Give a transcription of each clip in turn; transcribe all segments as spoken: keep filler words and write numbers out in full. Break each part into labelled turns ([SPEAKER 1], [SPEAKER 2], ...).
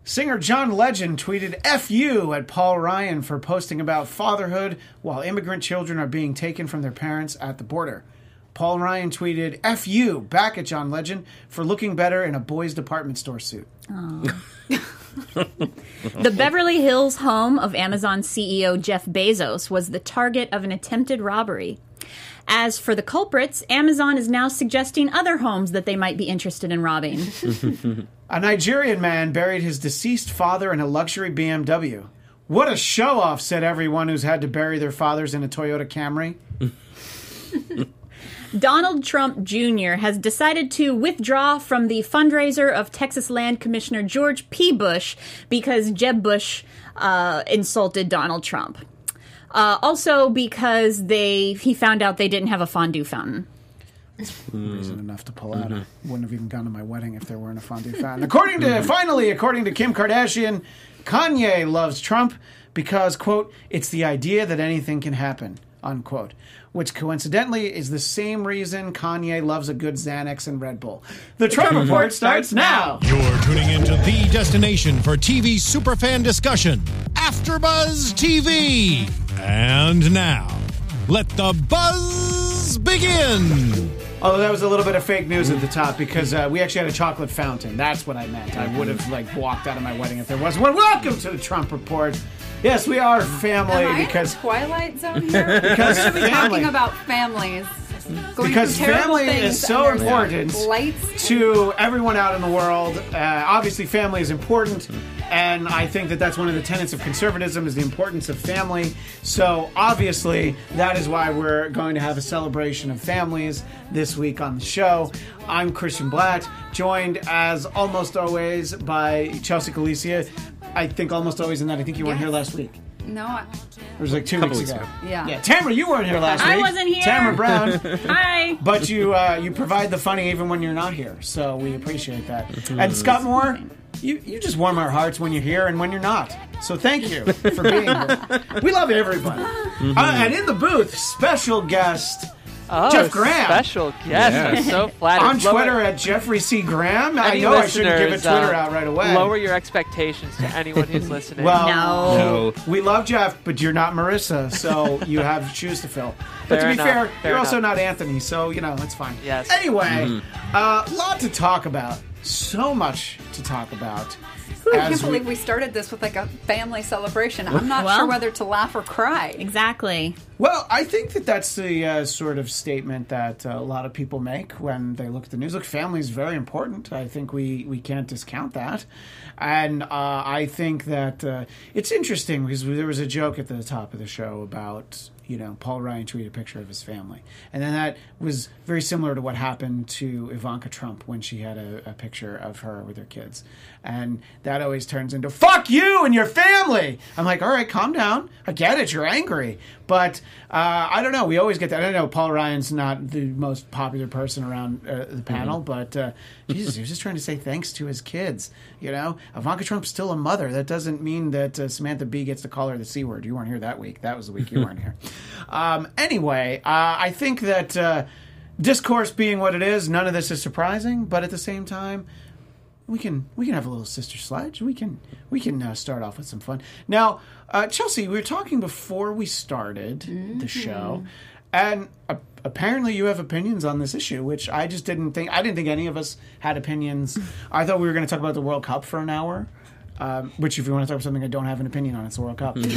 [SPEAKER 1] Singer John Legend tweeted F you at Paul Ryan for posting about fatherhood while immigrant children are being taken from their parents at the border. Paul Ryan tweeted F you back at John Legend for looking better in a boys' department store suit.
[SPEAKER 2] The Beverly Hills home of Amazon C E O Jeff Bezos was the target of an attempted robbery. As for the culprits, Amazon is now suggesting other homes that they might be interested in robbing.
[SPEAKER 1] A Nigerian man buried his deceased father in a luxury B M W. What a show-off, said everyone who's had to bury their fathers in a Toyota Camry.
[SPEAKER 2] Donald Trump Junior has decided to withdraw from the fundraiser of Texas Land Commissioner George P. Bush because Jeb Bush uh, insulted Donald Trump. Uh, also because they he found out they didn't have a fondue fountain.
[SPEAKER 1] Reason enough to pull out. Mm-hmm. I wouldn't have even gone to my wedding if there weren't a fondue fountain. According to, finally, according to Kim Kardashian, Kanye loves Trump because, quote, it's the idea that anything can happen, unquote. Which coincidentally is the same reason Kanye loves a good Xanax and Red Bull. The Trump Report starts now.
[SPEAKER 3] You're tuning into the destination for T V superfan discussion, AfterBuzz T V. And now, let the buzz begin.
[SPEAKER 1] Although that was a little bit of fake news at the top because uh, we actually had a chocolate fountain. That's what I meant. I would have like walked out of my wedding if there was one. Welcome to the Trump Report. Yes, we are family
[SPEAKER 4] Am I
[SPEAKER 1] because
[SPEAKER 4] in the Twilight Zone here.
[SPEAKER 1] because
[SPEAKER 4] We're
[SPEAKER 1] family.
[SPEAKER 4] talking about families. Going
[SPEAKER 1] Because
[SPEAKER 4] through terrible
[SPEAKER 1] family
[SPEAKER 4] things
[SPEAKER 1] is so
[SPEAKER 4] and there's
[SPEAKER 1] important
[SPEAKER 4] lights.
[SPEAKER 1] to everyone out in the world. Uh, obviously, family is important, and I think that that's one of the tenets of conservatism is the importance of family. So, obviously, that is why we're going to have a celebration of families this week on the show. I'm Christian Blatt, joined as almost always by Chelsea Galicia. I think almost always in that I think you weren't
[SPEAKER 4] Yes.
[SPEAKER 1] here last week.
[SPEAKER 4] No, I,
[SPEAKER 1] It was like two
[SPEAKER 5] Couple
[SPEAKER 1] weeks ago.
[SPEAKER 5] weeks
[SPEAKER 4] yeah.
[SPEAKER 1] Yeah, Tamara, you weren't here last
[SPEAKER 2] I
[SPEAKER 1] week.
[SPEAKER 2] wasn't here.
[SPEAKER 1] Tamara Brown.
[SPEAKER 2] Hi.
[SPEAKER 1] But you uh, you provide the funny even when you're not here, so we appreciate that. And Scott Moore, you, you just warm our hearts when you're here and when you're not. So thank you for being here. We love everybody. Uh, and in the booth, special guest
[SPEAKER 6] Oh,
[SPEAKER 1] Jeff Graham.
[SPEAKER 6] special guest.
[SPEAKER 5] Yes.
[SPEAKER 6] I'm so flattered.
[SPEAKER 1] on
[SPEAKER 6] Lower-
[SPEAKER 1] Twitter at Jeffrey C. Graham. I
[SPEAKER 6] any
[SPEAKER 1] know I shouldn't give a
[SPEAKER 6] listeners,
[SPEAKER 1] Twitter
[SPEAKER 6] uh,
[SPEAKER 1] out right away.
[SPEAKER 6] Lower your expectations to anyone who's listening.
[SPEAKER 1] Well,
[SPEAKER 2] No.
[SPEAKER 5] No.
[SPEAKER 1] we love Jeff, but you're not Marissa, so you have shoes to fill. But
[SPEAKER 6] Fair
[SPEAKER 1] to be
[SPEAKER 6] enough,
[SPEAKER 1] fair,
[SPEAKER 6] fair
[SPEAKER 1] you're also
[SPEAKER 6] enough.
[SPEAKER 1] not Anthony, so, you know, it's fine.
[SPEAKER 6] Yes.
[SPEAKER 1] Anyway, a uh, lot to talk about. So much to talk about.
[SPEAKER 4] I
[SPEAKER 1] As
[SPEAKER 4] can't
[SPEAKER 1] we-
[SPEAKER 4] believe we started this with like a family celebration. I'm not
[SPEAKER 2] Well-
[SPEAKER 4] sure whether to laugh or cry.
[SPEAKER 2] Exactly.
[SPEAKER 1] Well, I think that that's the uh, sort of statement that uh, a lot of people make when they look at the news. Look, family is very important. I think we, we can't discount that. And uh, I think that uh, it's interesting because there was a joke at the top of the show about, you know, Paul Ryan tweeted a picture of his family. And then that was very similar to what happened to Ivanka Trump when she had a, a picture of her with her kids. And that always turns into, fuck you and your family! I'm like, all right, calm down. I get it, you're angry. But uh, I don't know, we always get that. I don't know, Paul Ryan's not the most popular person around uh, the panel, mm-hmm. but uh, Jesus, he was just trying to say thanks to his kids. You know, Ivanka Trump's still a mother. That doesn't mean that uh, Samantha Bee gets to call her the C word. You weren't here that week. That was the week you weren't here. Um, anyway, uh, I think that uh, discourse being what it is, none of this is surprising, but at the same time, we can we can have a little sister sledge. We can we can uh, start off with some fun. Now, uh, Chelsea, we were talking before we started mm-hmm. the show, and uh, apparently you have opinions on this issue, which I just didn't think. I didn't think any of us had opinions. I thought we were going to talk about the World Cup for an hour. Um, which, if you want to talk about something I don't have an opinion on, it's the World Cup. But,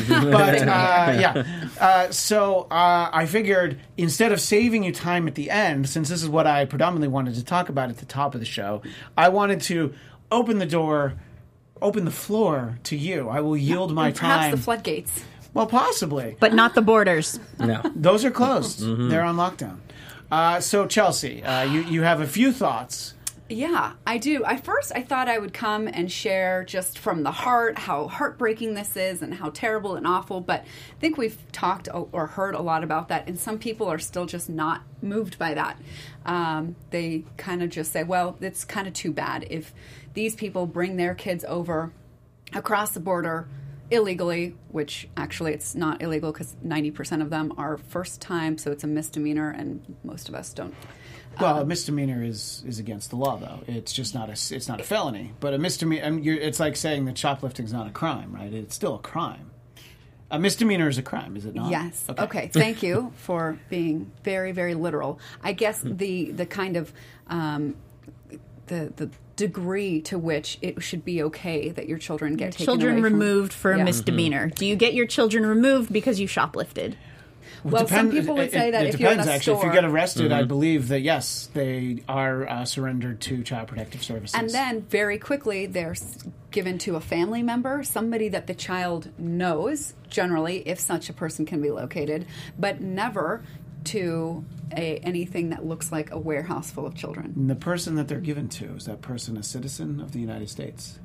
[SPEAKER 1] uh, yeah. Uh, so uh, I figured instead of saving you time at the end, since this is what I predominantly wanted to talk about at the top of the show, I wanted to open the door, open the floor to you. I will yield my
[SPEAKER 4] And perhaps
[SPEAKER 1] time.
[SPEAKER 4] the floodgates.
[SPEAKER 1] Well, possibly.
[SPEAKER 2] But not the borders.
[SPEAKER 5] No.
[SPEAKER 1] Those are closed. They're on lockdown. Uh, so, Chelsea, uh, you, you have a few thoughts.
[SPEAKER 4] Yeah, I do. I first I thought I would come and share just from the heart how heartbreaking this is and how terrible and awful, but I think we've talked or heard a lot about that, and some people are still just not moved by that. Um, they kind of just say, well, it's kind of too bad if these people bring their kids over across the border illegally, which actually it's not illegal because ninety percent of them are first time, so it's a misdemeanor, and most of us don't.
[SPEAKER 1] Well, a misdemeanor is, is against the law, though. It's just not a it's not a felony. But a misdemeanor, I mean, you're, it's like saying that shoplifting is not a crime, right? It's still a crime. A misdemeanor is a crime, is it not?
[SPEAKER 4] Yes. Okay. okay. Thank you for being very, very literal. I guess the the kind of um, the the degree to which it should be okay that your children get taken
[SPEAKER 2] children
[SPEAKER 4] away from,
[SPEAKER 2] removed for a
[SPEAKER 4] yeah.
[SPEAKER 2] misdemeanor. Do you get your children removed because you shoplifted?
[SPEAKER 4] Well,
[SPEAKER 1] Depend-
[SPEAKER 4] some people would say
[SPEAKER 1] it,
[SPEAKER 4] that
[SPEAKER 1] it
[SPEAKER 4] if you're in
[SPEAKER 1] depends,
[SPEAKER 4] a
[SPEAKER 1] actually.
[SPEAKER 4] store,
[SPEAKER 1] If you get arrested, I believe that, yes, they are uh, surrendered to Child Protective Services.
[SPEAKER 4] and then very quickly they're s- given to a family member, somebody that the child knows, generally, if such a person can be located, but never to a, anything that looks like a warehouse full of children.
[SPEAKER 1] And the person that they're given to, is that person a citizen of the United States?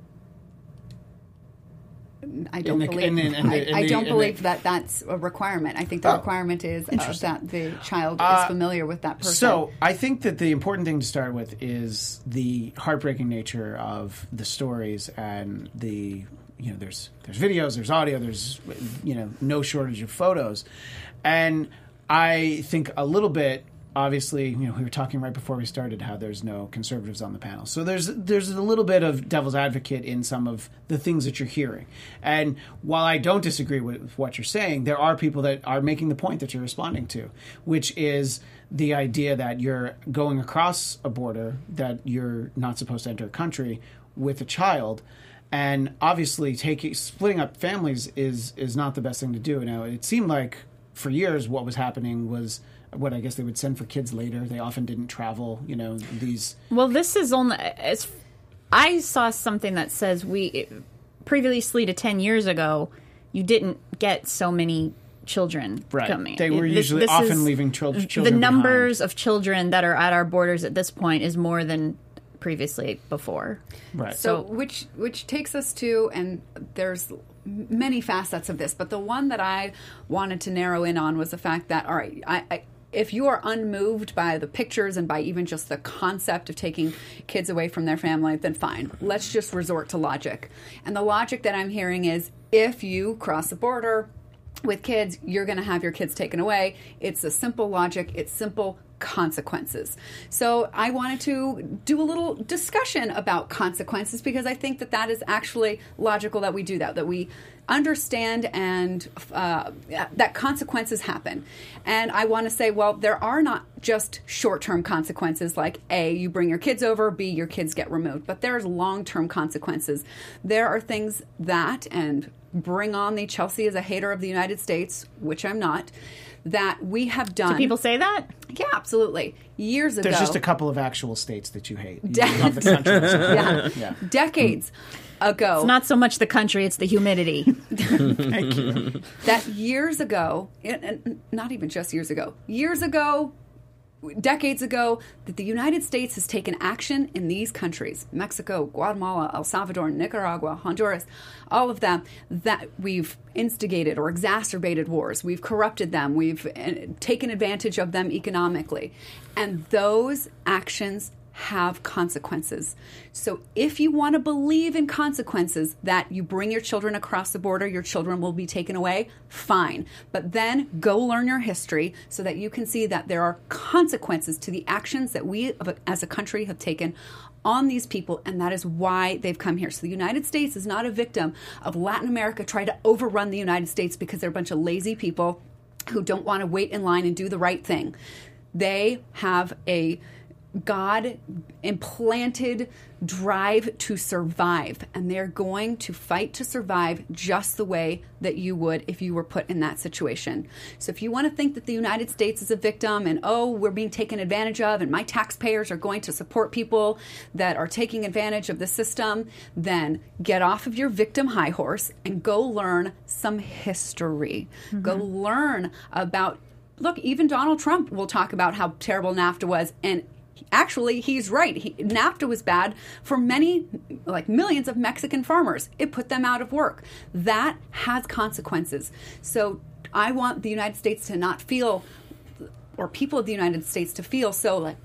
[SPEAKER 4] I don't
[SPEAKER 1] the-
[SPEAKER 4] believe.
[SPEAKER 1] in the- in the-
[SPEAKER 4] I,
[SPEAKER 1] in
[SPEAKER 4] I
[SPEAKER 1] the-
[SPEAKER 4] don't
[SPEAKER 1] in the-
[SPEAKER 4] believe that that's a requirement. I think the
[SPEAKER 1] Oh,
[SPEAKER 4] requirement is uh,
[SPEAKER 1] interesting.
[SPEAKER 4] that the child
[SPEAKER 1] Uh,
[SPEAKER 4] is familiar with that person.
[SPEAKER 1] So I think that the important thing to start with is the heartbreaking nature of the stories and the you know there's there's videos, there's audio, there's you know no shortage of photos, and I think a little bit. Obviously, you know, we were talking right before we started how there's no conservatives on the panel. So there's there's a little bit of devil's advocate in some of the things that you're hearing. And while I don't disagree with what you're saying, there are people that are making the point that you're responding to, which is the idea that you're going across a border, that you're not supposed to enter a country with a child. And obviously, taking splitting up families is is not the best thing to do. Now, it seemed like for years what was happening was what I guess they would send for kids later. They often didn't travel, you know, these...
[SPEAKER 2] Well, this is only... As, I saw something that says we... Previously to ten years ago, you didn't get so many children
[SPEAKER 1] Right.
[SPEAKER 2] coming.
[SPEAKER 1] They were
[SPEAKER 2] This-
[SPEAKER 1] usually
[SPEAKER 2] this
[SPEAKER 1] often
[SPEAKER 2] is-
[SPEAKER 1] leaving chil- children
[SPEAKER 2] The numbers
[SPEAKER 1] behind.
[SPEAKER 2] of children that are at our borders at this point is more than previously before.
[SPEAKER 1] Right.
[SPEAKER 4] So,
[SPEAKER 2] So-
[SPEAKER 4] which which takes us to, and there's many facets of this, but the one that I wanted to narrow in on was the fact that, all right, I, I if you are unmoved by the pictures and by even just the concept of taking kids away from their family, then fine. Let's just resort to logic. And the logic that I'm hearing is if you cross the border with kids, you're going to have your kids taken away. It's a simple logic. It's simple consequences. So I wanted to do a little discussion about consequences because I think that that is actually logical that we do that, that we understand and uh, that consequences happen. And I want to say, well, there are not just short-term consequences like A, you bring your kids over, B, your kids get removed, but there's long-term consequences. There are things that, and bring on the Chelsea is a hater of the United States, which I'm not, that we have done.
[SPEAKER 2] Do people say that?
[SPEAKER 4] Yeah, absolutely. Years ago.
[SPEAKER 1] There's just a couple of actual states that you hate. You love the country.
[SPEAKER 4] yeah.
[SPEAKER 1] Yeah.
[SPEAKER 4] Decades ago.
[SPEAKER 2] It's not so much the country, it's the humidity.
[SPEAKER 1] Thank you.
[SPEAKER 4] That years ago, and- and not even just years ago, years ago, decades ago, that the United States has taken action in these countries, Mexico, Guatemala, El Salvador, Nicaragua, Honduras, all of them, that we've instigated or exacerbated wars. We've corrupted them. We've uh, taken advantage of them economically. And those actions have consequences. So if you want to believe in consequences, that you bring your children across the border, your children will be taken away, fine. But then go learn your history so that you can see that there are consequences to the actions that we as a country have taken on these people, and that is why they've come here. So the United States is not a victim of Latin America trying to overrun the United States because they're a bunch of lazy people who don't want to wait in line and do the right thing. They have a God implanted drive to survive, and they're going to fight to survive just the way that you would if you were put in that situation. So if you want to think that the United States is a victim and, oh, we're being taken advantage of and my taxpayers are going to support people that are taking advantage of the system, then get off of your victim high horse and go learn some history. Mm-hmm. Go learn about, look, even Donald Trump will talk about how terrible NAFTA was, and actually, he's right. He, NAFTA was bad for many, like millions of Mexican farmers. It put them out of work. That has consequences. So I want the United States to not feel, or people of the United States to feel so like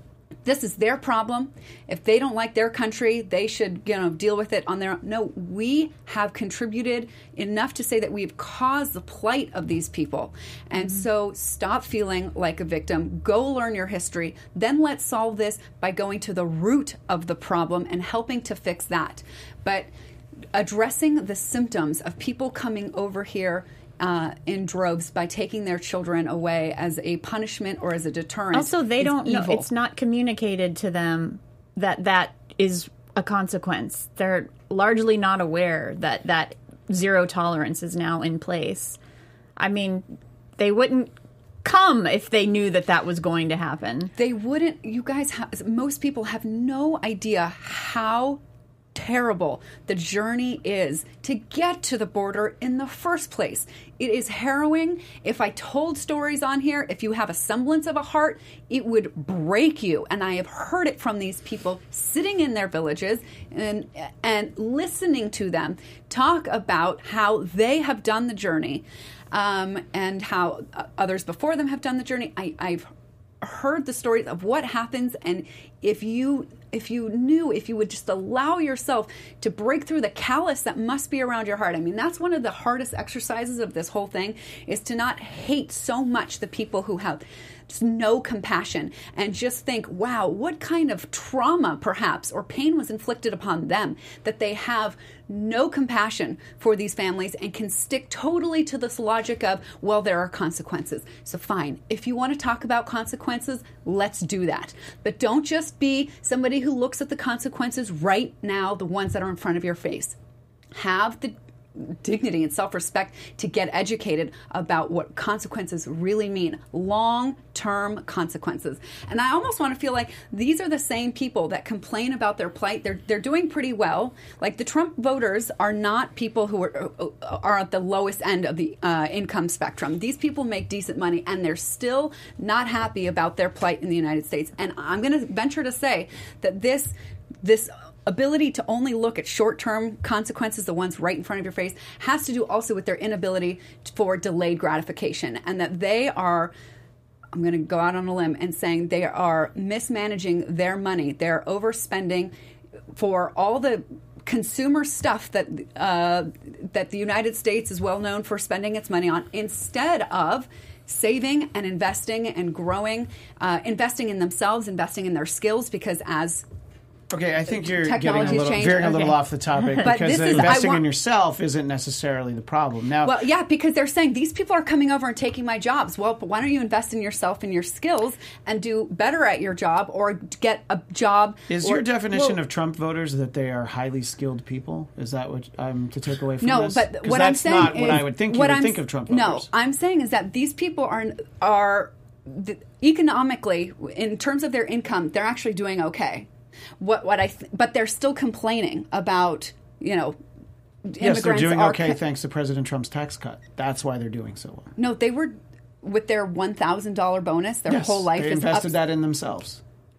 [SPEAKER 4] this is their problem. If they don't like their country, they should, you know, deal with it on their own. No, we have contributed enough to say that we've caused the plight of these people. And mm-hmm. so stop feeling like a victim. Go learn your history. Then let's solve this by going to the root of the problem and helping to fix that. But addressing the symptoms of people coming over here Uh, in droves by taking their children away as a punishment or as a deterrent.
[SPEAKER 2] Also, they don't know.
[SPEAKER 4] Evil.
[SPEAKER 2] It's not communicated to them that that is a consequence. They're largely not aware that that zero tolerance is now in place. I mean, they wouldn't come if they knew that that was going to happen.
[SPEAKER 4] They wouldn't. You guys, ha- most people have no idea how terrible the journey is to get to the border in the first place. It is harrowing. If I told stories on here, if you have a semblance of a heart, it would break you. And I have heard it from these people sitting in their villages and and listening to them talk about how they have done the journey um, and how others before them have done the journey. I, I've heard the stories of what happens, and if you if you knew, if you would just allow yourself to break through the callus that must be around your heart. I mean, that's one of the hardest exercises of this whole thing, is to not hate so much the people who have just no compassion and just think, wow, what kind of trauma perhaps or pain was inflicted upon them that they have no compassion for these families and can stick totally to this logic of, well, there are consequences. So fine, if you want to talk about consequences, let's do that. But don't just be somebody who looks at the consequences right now, the ones that are in front of your face. Have the dignity and self-respect to get educated about what consequences really mean, long-term consequences. And I almost want to feel like these are the same people that complain about their plight. They're they're doing pretty well. Like the Trump voters are not people who are are at the lowest end of the uh, income spectrum. These people make decent money, and they're still not happy about their plight in the United States. And I'm going to venture to say that this this. ability to only look at short-term consequences, the ones right in front of your face, has to do also with their inability for delayed gratification, and that they are, I'm going to go out on a limb and saying they are mismanaging their money. They're overspending for all the consumer stuff that uh, that the United States is well known for spending its money on, instead of saving and investing and growing, uh, investing in themselves, investing in their skills, because as
[SPEAKER 1] Okay, I think you're getting a
[SPEAKER 4] Technology's
[SPEAKER 1] little,
[SPEAKER 4] changed.
[SPEAKER 1] veering a little
[SPEAKER 4] Okay.
[SPEAKER 1] off the topic
[SPEAKER 4] But
[SPEAKER 1] because
[SPEAKER 4] this is- I
[SPEAKER 1] investing
[SPEAKER 4] want-
[SPEAKER 1] in yourself isn't necessarily the problem. Now,
[SPEAKER 4] Well, yeah, because they're saying these people are coming over and taking my jobs. Well, but why don't you invest in yourself and your skills and do better at your job, or get a job?
[SPEAKER 1] is
[SPEAKER 4] or,
[SPEAKER 1] your definition
[SPEAKER 4] well,
[SPEAKER 1] of Trump voters that they are highly skilled people? Is that what I'm to take away from
[SPEAKER 4] no?
[SPEAKER 1] this?
[SPEAKER 4] But
[SPEAKER 1] 'Cause
[SPEAKER 4] what
[SPEAKER 1] that's
[SPEAKER 4] I'm saying
[SPEAKER 1] not
[SPEAKER 4] is
[SPEAKER 1] what I would think you
[SPEAKER 4] what
[SPEAKER 1] would
[SPEAKER 4] I'm
[SPEAKER 1] think
[SPEAKER 4] s-
[SPEAKER 1] of Trump
[SPEAKER 4] No,
[SPEAKER 1] voters.
[SPEAKER 4] I'm saying is that these people are are the, economically, in terms of their income, they're actually doing okay. What what I th- but they're still complaining about, you know,
[SPEAKER 1] Yes, they're
[SPEAKER 4] immigrants
[SPEAKER 1] doing
[SPEAKER 4] are
[SPEAKER 1] okay
[SPEAKER 4] co-
[SPEAKER 1] thanks to President Trump's tax cut. That's why they're doing so well.
[SPEAKER 4] No, they were with their one thousand dollar bonus. Their
[SPEAKER 1] Yes,
[SPEAKER 4] whole life
[SPEAKER 1] they
[SPEAKER 4] is
[SPEAKER 1] invested
[SPEAKER 4] up.
[SPEAKER 1] that in themselves.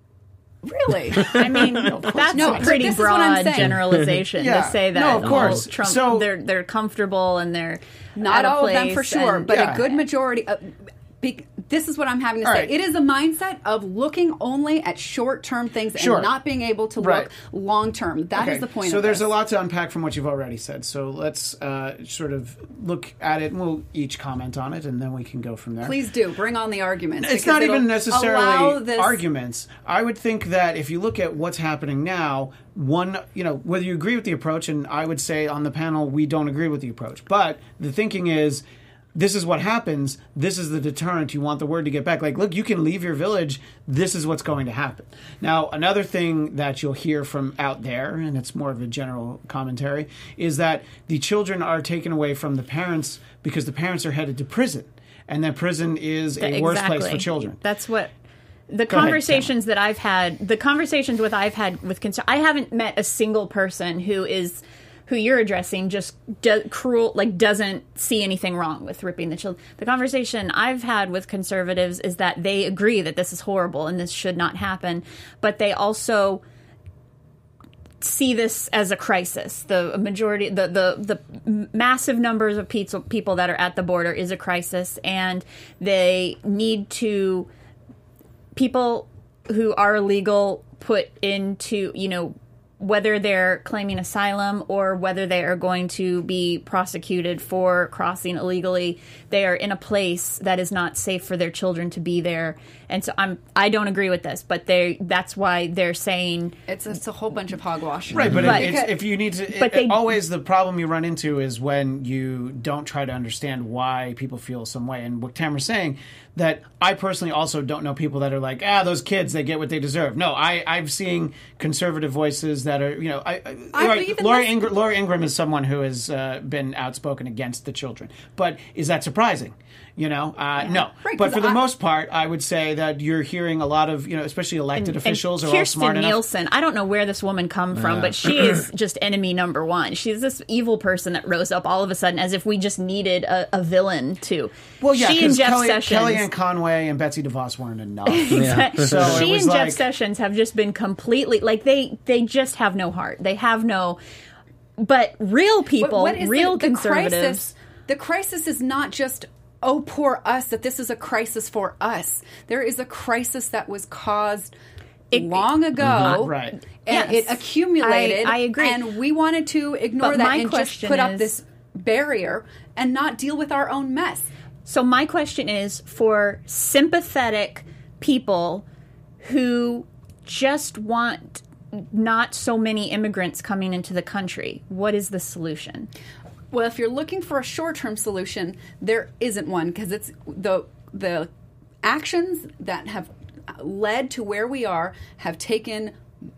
[SPEAKER 4] Really?
[SPEAKER 2] I mean, that's
[SPEAKER 4] No,
[SPEAKER 2] a
[SPEAKER 4] but
[SPEAKER 2] pretty
[SPEAKER 4] this is what I'm
[SPEAKER 2] broad
[SPEAKER 4] saying.
[SPEAKER 2] generalization
[SPEAKER 1] Yeah.
[SPEAKER 2] to say that.
[SPEAKER 1] No, of
[SPEAKER 2] oh,
[SPEAKER 1] course.
[SPEAKER 2] Trump,
[SPEAKER 1] So-
[SPEAKER 2] they're they're comfortable and they're
[SPEAKER 4] Not
[SPEAKER 2] at a
[SPEAKER 4] all of them
[SPEAKER 2] place
[SPEAKER 4] for sure,
[SPEAKER 2] and-
[SPEAKER 4] but
[SPEAKER 1] Yeah.
[SPEAKER 4] a good majority. Of, be, this is what I'm having to
[SPEAKER 1] All
[SPEAKER 4] say.
[SPEAKER 1] right.
[SPEAKER 4] It is a mindset of looking only at short-term things
[SPEAKER 1] Sure.
[SPEAKER 4] and not being able to
[SPEAKER 1] Right.
[SPEAKER 4] look long-term. That is
[SPEAKER 1] Okay,
[SPEAKER 4] the point
[SPEAKER 1] So
[SPEAKER 4] of
[SPEAKER 1] there's
[SPEAKER 4] this.
[SPEAKER 1] a lot to unpack from what you've already said. So let's uh, sort of look at it, and we'll each comment on it, and then we can go from there.
[SPEAKER 4] Please do. Bring on the arguments.
[SPEAKER 1] It's
[SPEAKER 4] because
[SPEAKER 1] not
[SPEAKER 4] it'll
[SPEAKER 1] even
[SPEAKER 4] allow
[SPEAKER 1] necessarily
[SPEAKER 4] this-
[SPEAKER 1] arguments. I would think that if you look at what's happening now, one, you know, whether you agree with the approach, and I would say on the panel we don't agree with the approach, but the thinking is, this is what happens. This is the deterrent. You want the word to get back. Like, look, you can leave your village. This is what's going to happen. Now, another thing that you'll hear from out there, and it's more of a general commentary, is that the children are taken away from the parents because the parents are headed to prison. And that prison is a worse place for children.
[SPEAKER 2] That's what the
[SPEAKER 1] ahead,
[SPEAKER 2] conversations that I've had, the conversations with I've had with concern. I haven't met a single person who is who you're addressing just do, cruel, like doesn't see anything wrong with ripping the children. The conversation I've had with conservatives is that they agree that this is horrible and this should not happen, but they also see this as a crisis. The majority, the the, the massive numbers of people people that are at the border is a crisis, and they need to people who are illegal put into, you know, whether they're claiming asylum or whether they are going to be prosecuted for crossing illegally, they are in a place that is not safe for their children to be there. And so I'm I don't agree with this, but they that's why they're saying
[SPEAKER 4] It's, it's a whole bunch of hogwash.
[SPEAKER 1] Right, but,
[SPEAKER 2] But-
[SPEAKER 1] it, it's, if you need to,
[SPEAKER 2] But
[SPEAKER 1] it,
[SPEAKER 2] they-
[SPEAKER 1] always the problem you run into is when you don't try to understand why people feel some way. And what Tamara's saying, that I personally also don't know people that are like, ah, those kids, they get what they deserve. No, I, I've seen conservative voices that are, you know, I, I,
[SPEAKER 4] I've
[SPEAKER 1] right,
[SPEAKER 4] even
[SPEAKER 1] Laura,
[SPEAKER 4] listened-
[SPEAKER 1] Ingram, Laura Ingram is someone who has uh, been outspoken against the children. But is that surprising? You know, uh, no.
[SPEAKER 4] Right,
[SPEAKER 1] but
[SPEAKER 4] 'cause
[SPEAKER 1] for the
[SPEAKER 4] I-
[SPEAKER 1] most part, I would say that you're hearing a lot of, you know, especially elected
[SPEAKER 2] and
[SPEAKER 1] officials are all
[SPEAKER 2] Kirsten
[SPEAKER 1] smart enough.
[SPEAKER 2] Nielsen, I don't know where this woman come from, but she is just enemy number one. She's this evil person that rose up all of a sudden as if we just needed a, a villain to.
[SPEAKER 1] Well, yeah,
[SPEAKER 2] she and
[SPEAKER 1] because
[SPEAKER 2] Jeff
[SPEAKER 1] Kelly,
[SPEAKER 2] Sessions.
[SPEAKER 1] Kellyanne Conway and Betsy DeVos weren't enough.
[SPEAKER 2] Exactly.
[SPEAKER 1] So it
[SPEAKER 2] she
[SPEAKER 1] was
[SPEAKER 2] and
[SPEAKER 1] like-
[SPEAKER 2] Jeff Sessions have just been completely like they they just have no heart. They have no. But real
[SPEAKER 4] What-
[SPEAKER 2] people,
[SPEAKER 4] what is
[SPEAKER 2] real
[SPEAKER 4] the, the
[SPEAKER 2] conservatives.
[SPEAKER 4] Crisis, the crisis is not just, oh, poor us, that this is a crisis for us. There is a crisis that was caused
[SPEAKER 2] It-
[SPEAKER 4] long ago.
[SPEAKER 1] Right.
[SPEAKER 4] And
[SPEAKER 2] Yes.
[SPEAKER 4] it accumulated.
[SPEAKER 2] I- I agree.
[SPEAKER 4] And we wanted to ignore
[SPEAKER 2] But
[SPEAKER 4] that
[SPEAKER 2] my
[SPEAKER 4] and just
[SPEAKER 2] question
[SPEAKER 4] put up
[SPEAKER 2] is-
[SPEAKER 4] this barrier and not deal with our own mess.
[SPEAKER 2] So my question is for sympathetic people who just want not so many immigrants coming into the country. What is the solution?
[SPEAKER 4] Well, if you're looking for a short-term solution, there isn't one because it's the the actions that have led to where we are have taken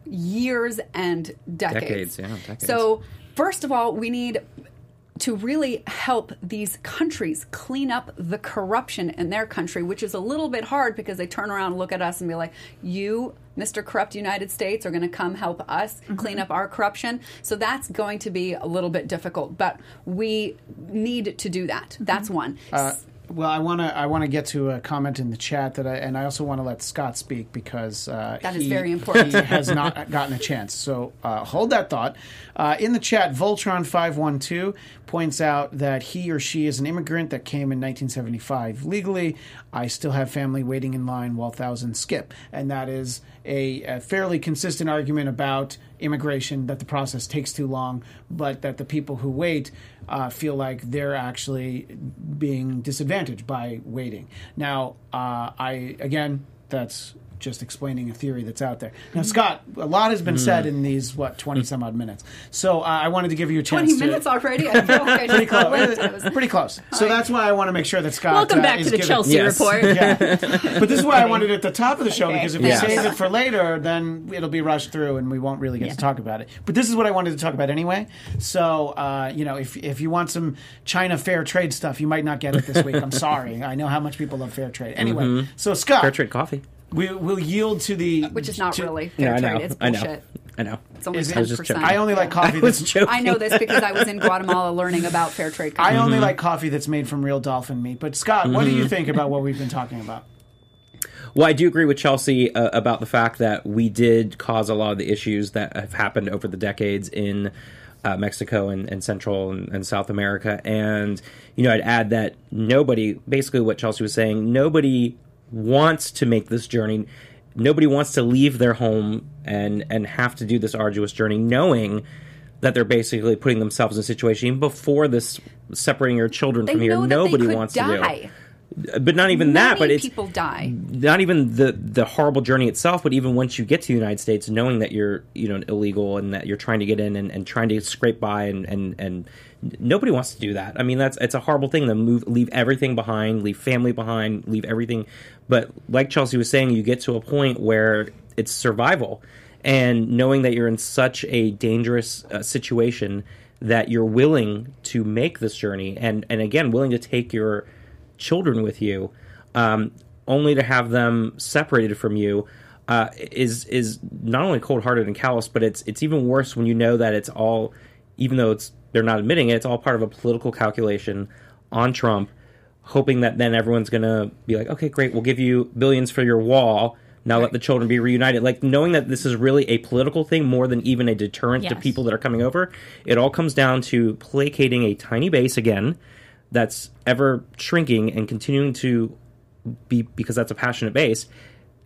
[SPEAKER 4] years and decades.
[SPEAKER 5] Decades, yeah, decades.
[SPEAKER 4] So, first of all, we need to really help these countries clean up the corruption in their country, which is a little bit hard because they turn around and look at us and be like, you, Mister Corrupt United States, are going to come help us clean up our corruption. So that's going to be a little bit difficult, but we need to do that. That's one.
[SPEAKER 1] Uh, well, I want to I want to get to a comment in the chat that I, and I also want to let Scott speak because uh,
[SPEAKER 4] That is
[SPEAKER 1] he-
[SPEAKER 4] very important.
[SPEAKER 1] He has not gotten a chance. So uh, hold that thought. Uh, in the chat, Voltron five one two points out that he or she is an immigrant that came in nineteen seventy-five legally. I still have family waiting in line while thousands skip, and that is a, a fairly consistent argument about immigration, that the process takes too long, but that the people who wait uh, feel like they're actually being disadvantaged by waiting. Now, uh, I again, that's just explaining a theory that's out there. Now, Scott, a lot has been said in these, what, twenty some odd minutes. So uh, I wanted to give you a chance
[SPEAKER 4] twenty
[SPEAKER 1] to...
[SPEAKER 4] minutes already? I feel like I
[SPEAKER 1] Pretty
[SPEAKER 4] just blinked. It
[SPEAKER 1] close.
[SPEAKER 4] was-
[SPEAKER 1] Pretty close. So that's why I want to make sure that Scott
[SPEAKER 2] Welcome
[SPEAKER 1] uh,
[SPEAKER 2] back
[SPEAKER 1] is
[SPEAKER 2] to the
[SPEAKER 1] given-
[SPEAKER 2] Chelsea
[SPEAKER 5] Yes.
[SPEAKER 2] Report.
[SPEAKER 1] Yeah. But this is why I wanted it at the top of the show,
[SPEAKER 2] Okay.
[SPEAKER 1] because if
[SPEAKER 5] Yes.
[SPEAKER 1] we save it for later, then it'll be rushed through and we won't really get
[SPEAKER 2] Yeah.
[SPEAKER 1] to talk about it. But this is what I wanted to talk about anyway. So, uh, you know, if if you want some China fair trade stuff, you might not get it this week. I'm sorry. I know how much people love fair trade. Anyway, so Scott,
[SPEAKER 5] Fair trade coffee.
[SPEAKER 1] we, we'll yield to the...
[SPEAKER 4] Which is not
[SPEAKER 1] to-
[SPEAKER 4] really fair
[SPEAKER 5] No, I
[SPEAKER 4] trade.
[SPEAKER 5] know.
[SPEAKER 4] It's
[SPEAKER 5] I know.
[SPEAKER 4] bullshit.
[SPEAKER 5] I know.
[SPEAKER 4] It's only
[SPEAKER 1] Is it-
[SPEAKER 4] ten
[SPEAKER 1] I
[SPEAKER 5] was just
[SPEAKER 4] percent.
[SPEAKER 5] joking.
[SPEAKER 1] I only like coffee
[SPEAKER 5] I was
[SPEAKER 1] that's...
[SPEAKER 5] joking.
[SPEAKER 4] I know this because I was in Guatemala learning about fair trade.
[SPEAKER 1] I only
[SPEAKER 5] Mm-hmm.
[SPEAKER 1] like coffee that's made from real dolphin meat. But Scott, what do you think about what we've been talking about?
[SPEAKER 5] Well, I do agree with Chelsea uh, about the fact that we did cause a lot of the issues that have happened over the decades in uh, Mexico and, and Central and, and South America. And, you know, I'd add that nobody, basically what Chelsea was saying, nobody wants to make this journey. Nobody wants to leave their home and, and have to do this arduous journey knowing that they're basically putting themselves in a situation even before this separating your children
[SPEAKER 4] They
[SPEAKER 5] from here.
[SPEAKER 4] know that
[SPEAKER 5] Nobody
[SPEAKER 4] they could
[SPEAKER 5] wants
[SPEAKER 4] die.
[SPEAKER 5] to do. But not even that,
[SPEAKER 4] Many
[SPEAKER 5] but it's
[SPEAKER 4] people die.
[SPEAKER 5] not even the the horrible journey itself, but even once you get to the United States, knowing that you're you know illegal and that you're trying to get in and, and trying to scrape by and, and and nobody wants to do that. I mean, that's it's a horrible thing to move, leave everything behind, leave family behind, leave everything. But like Chelsea was saying, you get to a point where it's survival, and knowing that you're in such a dangerous uh, situation that you're willing to make this journey, and and again willing to take your children with you, um, only to have them separated from you, uh, is is not only cold-hearted and callous, but it's it's even worse when you know that it's all, even though it's they're not admitting it, it's all part of a political calculation on Trump, hoping that then everyone's going to be like, okay, great, we'll give you billions for your wall. Now let the children be reunited. Like, knowing that this is really a political thing more than even a deterrent to
[SPEAKER 2] Yes.
[SPEAKER 5] people that are coming over, it all comes down to placating a tiny base again that's ever shrinking and continuing to be, because that's a passionate base,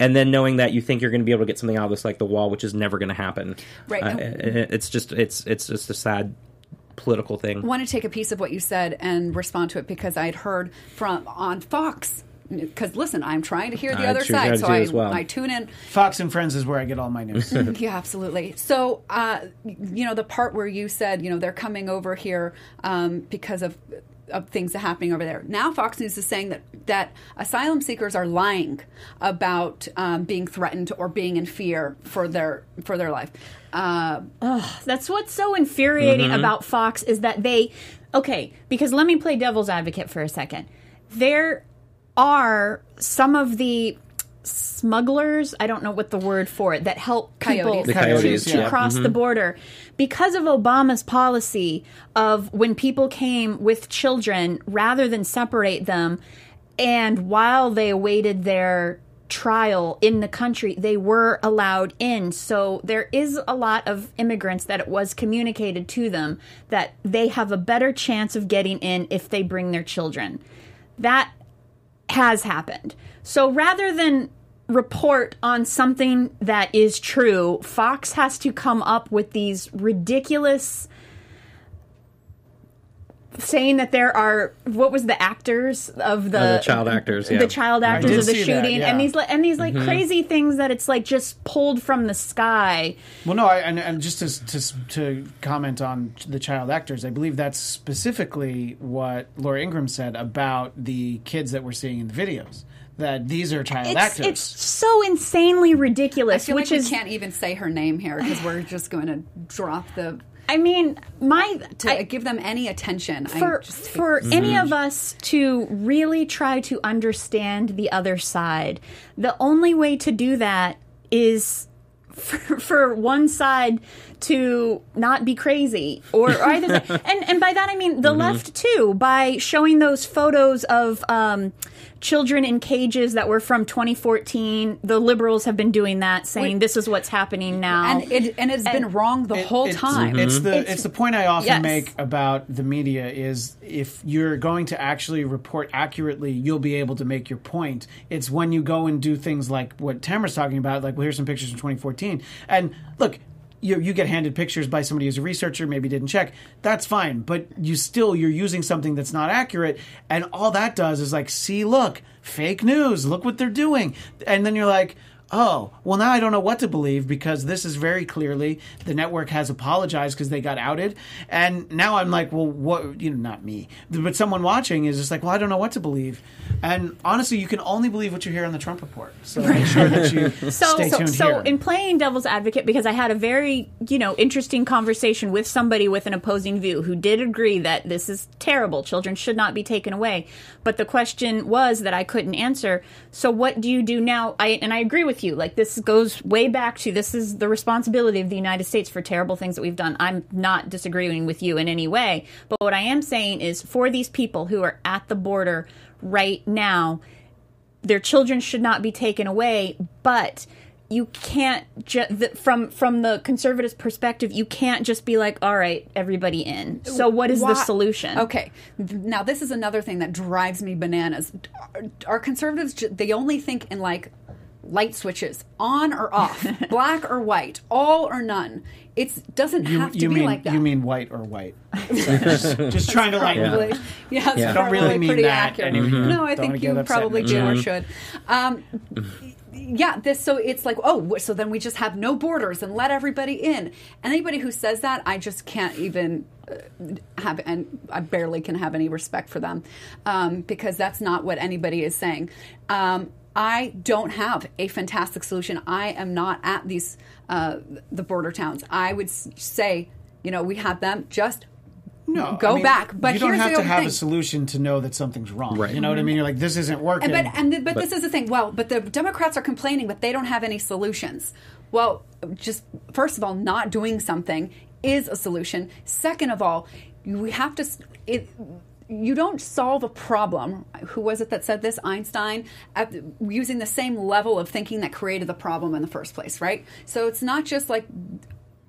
[SPEAKER 5] and then knowing that you think you're going to be able to get something out of this like the wall, which is never going to happen.
[SPEAKER 4] Right.
[SPEAKER 5] Uh, it, it's just it's it's just a sad political thing.
[SPEAKER 4] I want to take a piece of what you said and respond to it because I had heard from on Fox. Because listen, I'm trying to hear the
[SPEAKER 5] I
[SPEAKER 4] other
[SPEAKER 5] try
[SPEAKER 4] side,
[SPEAKER 5] to
[SPEAKER 4] so
[SPEAKER 5] do
[SPEAKER 4] I,
[SPEAKER 5] as well.
[SPEAKER 4] I tune in.
[SPEAKER 1] Fox and Friends is where I get all my news.
[SPEAKER 4] Yeah, absolutely. So, uh, you know, the part where you said, you know, they're coming over here um, because of of things happening over there. Now, Fox News is saying that that asylum seekers are lying about um, being threatened or being in fear for their for their life. Uh,
[SPEAKER 2] That's what's so infuriating
[SPEAKER 5] Mm-hmm.
[SPEAKER 2] about Fox is that they, okay, because let me play devil's advocate for a second. There are some of the smugglers, I don't know what the word for it, that help people
[SPEAKER 4] Coyotes.
[SPEAKER 5] The
[SPEAKER 2] to,
[SPEAKER 5] coyotes,
[SPEAKER 2] to
[SPEAKER 5] yeah.
[SPEAKER 2] cross the border. Because of Obama's policy of when people came with children, rather than separate them, and while they awaited their trial in the country, they were allowed in. So there is a lot of immigrants that it was communicated to them that they have a better chance of getting in if they bring their children. That has happened. So rather than report on something that is true, Fox has to come up with these ridiculous saying that there are, what was the actors of the,
[SPEAKER 5] Uh, the child actors, yeah.
[SPEAKER 2] the child actors
[SPEAKER 1] did
[SPEAKER 2] of the
[SPEAKER 1] see that,
[SPEAKER 2] shooting,
[SPEAKER 1] yeah.
[SPEAKER 2] and these li- and these
[SPEAKER 5] Mm-hmm.
[SPEAKER 2] like crazy things that it's like just pulled from the sky.
[SPEAKER 1] Well, no, I, and, and just to, to to comment on the child actors, I believe that's specifically what Laura Ingraham said about the kids that we're seeing in the videos. That these are child
[SPEAKER 2] It's
[SPEAKER 1] actors.
[SPEAKER 2] it's so insanely
[SPEAKER 4] I
[SPEAKER 2] ridiculous,
[SPEAKER 4] feel
[SPEAKER 2] which
[SPEAKER 4] like
[SPEAKER 2] is
[SPEAKER 4] we can't even say her name here because we're just going to drop the
[SPEAKER 2] I mean, my
[SPEAKER 4] to
[SPEAKER 2] I,
[SPEAKER 4] give them any attention.
[SPEAKER 2] for
[SPEAKER 4] I just
[SPEAKER 2] for any of us to really try to understand the other side, the only way to do that is for, for one side to not be crazy, or, or either side. and and by that I mean the left too, by showing those photos of um, children in cages that were from twenty fourteen. The liberals have been doing that, saying
[SPEAKER 4] Wait.
[SPEAKER 2] this is what's happening now.
[SPEAKER 4] and it and it's been wrong the
[SPEAKER 1] It-
[SPEAKER 4] whole
[SPEAKER 1] it's,
[SPEAKER 4] time.
[SPEAKER 1] It's the
[SPEAKER 2] It's-
[SPEAKER 1] it's, the point I often
[SPEAKER 2] yes.
[SPEAKER 1] make about the media is if you're going to actually report accurately, you'll be able to make your point. It's when you go and do things like what Tamara's talking about, like, well, here's some pictures from twenty fourteen. And look, you you get handed pictures by somebody who's a researcher, maybe didn't check. That's fine, but you still you're using something that's not accurate, and all that does is like, see, look, fake news. Look what they're doing, and then you're like, oh, well, now I don't know what to believe because this is very clearly the network has apologized because they got outed. And now I'm like, well, what, you know, not me, but someone watching is just like, well, I don't know what to believe. And honestly, you can only believe what you hear on the Trump Report. So make sure that you
[SPEAKER 2] So,
[SPEAKER 1] stay
[SPEAKER 2] so,
[SPEAKER 1] tuned
[SPEAKER 2] so
[SPEAKER 1] here.
[SPEAKER 2] in playing devil's advocate, because I had a very, you know, interesting conversation with somebody with an opposing view who did agree that this is terrible. Children should not be taken away. But the question was that I couldn't answer. So what do you do now? I, and I agree with you. Like, this goes way back to this is the responsibility of the United States for terrible things that we've done. I'm not disagreeing with you in any way. But what I am saying is for these people who are at the border right now, their children should not be taken away, but you can't ju- th- from from the conservative perspective, you can't just be like, all right, everybody in. So what is the
[SPEAKER 4] Why-
[SPEAKER 2] solution?
[SPEAKER 4] Okay, now this is another thing that drives me bananas. Our, our conservatives, ju- they only think in like light switches, on or off, black or white, all or none. It doesn't
[SPEAKER 1] you,
[SPEAKER 4] have to
[SPEAKER 1] you
[SPEAKER 4] be
[SPEAKER 1] mean
[SPEAKER 4] like that.
[SPEAKER 1] you mean white or white? just, just trying to lighten
[SPEAKER 4] Probably.
[SPEAKER 1] up.
[SPEAKER 4] Yeah, it's
[SPEAKER 1] Yeah. I don't
[SPEAKER 4] probably
[SPEAKER 1] really mean
[SPEAKER 4] pretty
[SPEAKER 1] that
[SPEAKER 4] accurate.
[SPEAKER 1] anymore. Mhm.
[SPEAKER 4] No, I
[SPEAKER 1] Don't
[SPEAKER 4] think
[SPEAKER 1] wanna get
[SPEAKER 4] you
[SPEAKER 1] upset
[SPEAKER 4] probably
[SPEAKER 1] in the
[SPEAKER 4] do or
[SPEAKER 1] chat.
[SPEAKER 4] should. Um, yeah, this. So it's like, oh, so then we just have no borders and let everybody in. Anybody who says that, I just can't even uh, have, and I barely can have any respect for them um, because that's not what anybody is saying. Um, I don't have a fantastic solution. I am not at these uh, the border towns. I would s- say, you know, we have them just
[SPEAKER 1] No,
[SPEAKER 4] go
[SPEAKER 1] I mean,
[SPEAKER 4] back. But
[SPEAKER 1] you don't
[SPEAKER 4] here's
[SPEAKER 1] have
[SPEAKER 4] the
[SPEAKER 1] to
[SPEAKER 4] other
[SPEAKER 1] have
[SPEAKER 4] thing.
[SPEAKER 1] a solution to know that something's wrong.
[SPEAKER 5] Right.
[SPEAKER 1] You know what I mean? You're like, this isn't working.
[SPEAKER 4] And, but and the, but, this is the thing. Well, but the Democrats are complaining, but they don't have any solutions. Well, just first of all, not doing something is a solution. Second of all, we have to. It, you don't solve a problem. Who was it that said this? Einstein, at, using the same level of thinking that created the problem in the first place, right? So it's not just like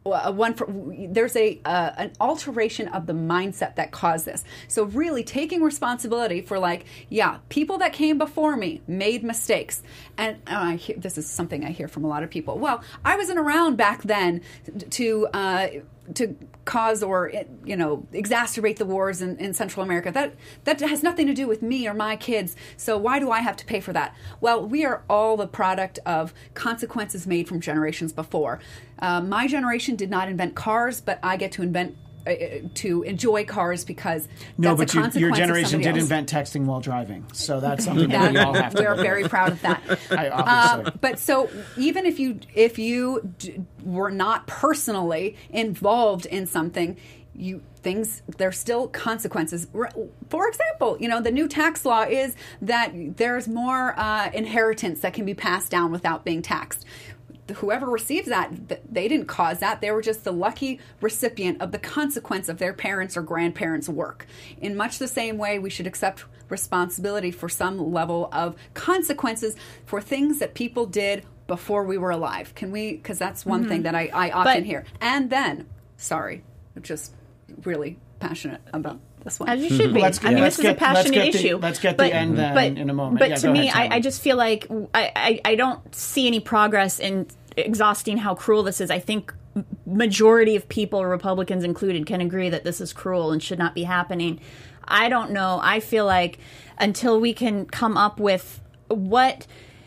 [SPEAKER 4] uh, one for, there's a uh, an alteration of the mindset that caused this. So really taking responsibility for, like, yeah, people that came before me made mistakes. And uh, I hear, this is something I hear from a lot of people. Well, I wasn't around back then to uh, to cause or, you know, exacerbate the wars in, in Central America. That that has nothing to do with me or my kids. So why do I have to pay for that? Well, we are all the product of consequences made from generations before. Uh, my generation did not invent cars, but I get to invent uh, to enjoy cars because
[SPEAKER 1] no,
[SPEAKER 4] that's
[SPEAKER 1] but
[SPEAKER 4] a
[SPEAKER 1] you,
[SPEAKER 4] consequence
[SPEAKER 1] your
[SPEAKER 4] of
[SPEAKER 1] generation
[SPEAKER 4] somebody
[SPEAKER 1] did
[SPEAKER 4] else.
[SPEAKER 1] invent texting while driving, so that's something that we all have to.
[SPEAKER 4] We're very proud of that.
[SPEAKER 1] I,
[SPEAKER 4] Uh,
[SPEAKER 1] obviously.
[SPEAKER 4] but so even if you if you d- were not personally involved in something, you things there's still consequences. For example, you know, the new tax law is that there's more uh, inheritance that can be passed down without being taxed. Whoever receives that, th- they didn't cause that. They were just the lucky recipient of the consequence of their parents' or grandparents' work. In much the same way, we should accept responsibility for some level of consequences for things that people did before we were alive. Can we? Because that's one thing that I, I often
[SPEAKER 2] But-
[SPEAKER 4] hear. And then, sorry, I'm just really passionate about this one.
[SPEAKER 2] As you should be.
[SPEAKER 1] Let's
[SPEAKER 2] I mean,
[SPEAKER 1] let's
[SPEAKER 2] this is a
[SPEAKER 1] get- let's
[SPEAKER 2] passionate
[SPEAKER 1] get the-
[SPEAKER 2] issue.
[SPEAKER 1] let's get
[SPEAKER 2] but,
[SPEAKER 1] the end then
[SPEAKER 2] but,
[SPEAKER 1] in a moment.
[SPEAKER 2] But
[SPEAKER 1] Yeah,
[SPEAKER 2] to
[SPEAKER 1] go
[SPEAKER 2] me,
[SPEAKER 1] ahead,
[SPEAKER 2] I,
[SPEAKER 1] Tamara.
[SPEAKER 2] I just feel like I, I, I don't see any progress in exhausting how cruel this is. I think majority of people, Republicans included, can agree that this is cruel and should not be happening. I don't know. I feel like until we can come up with what...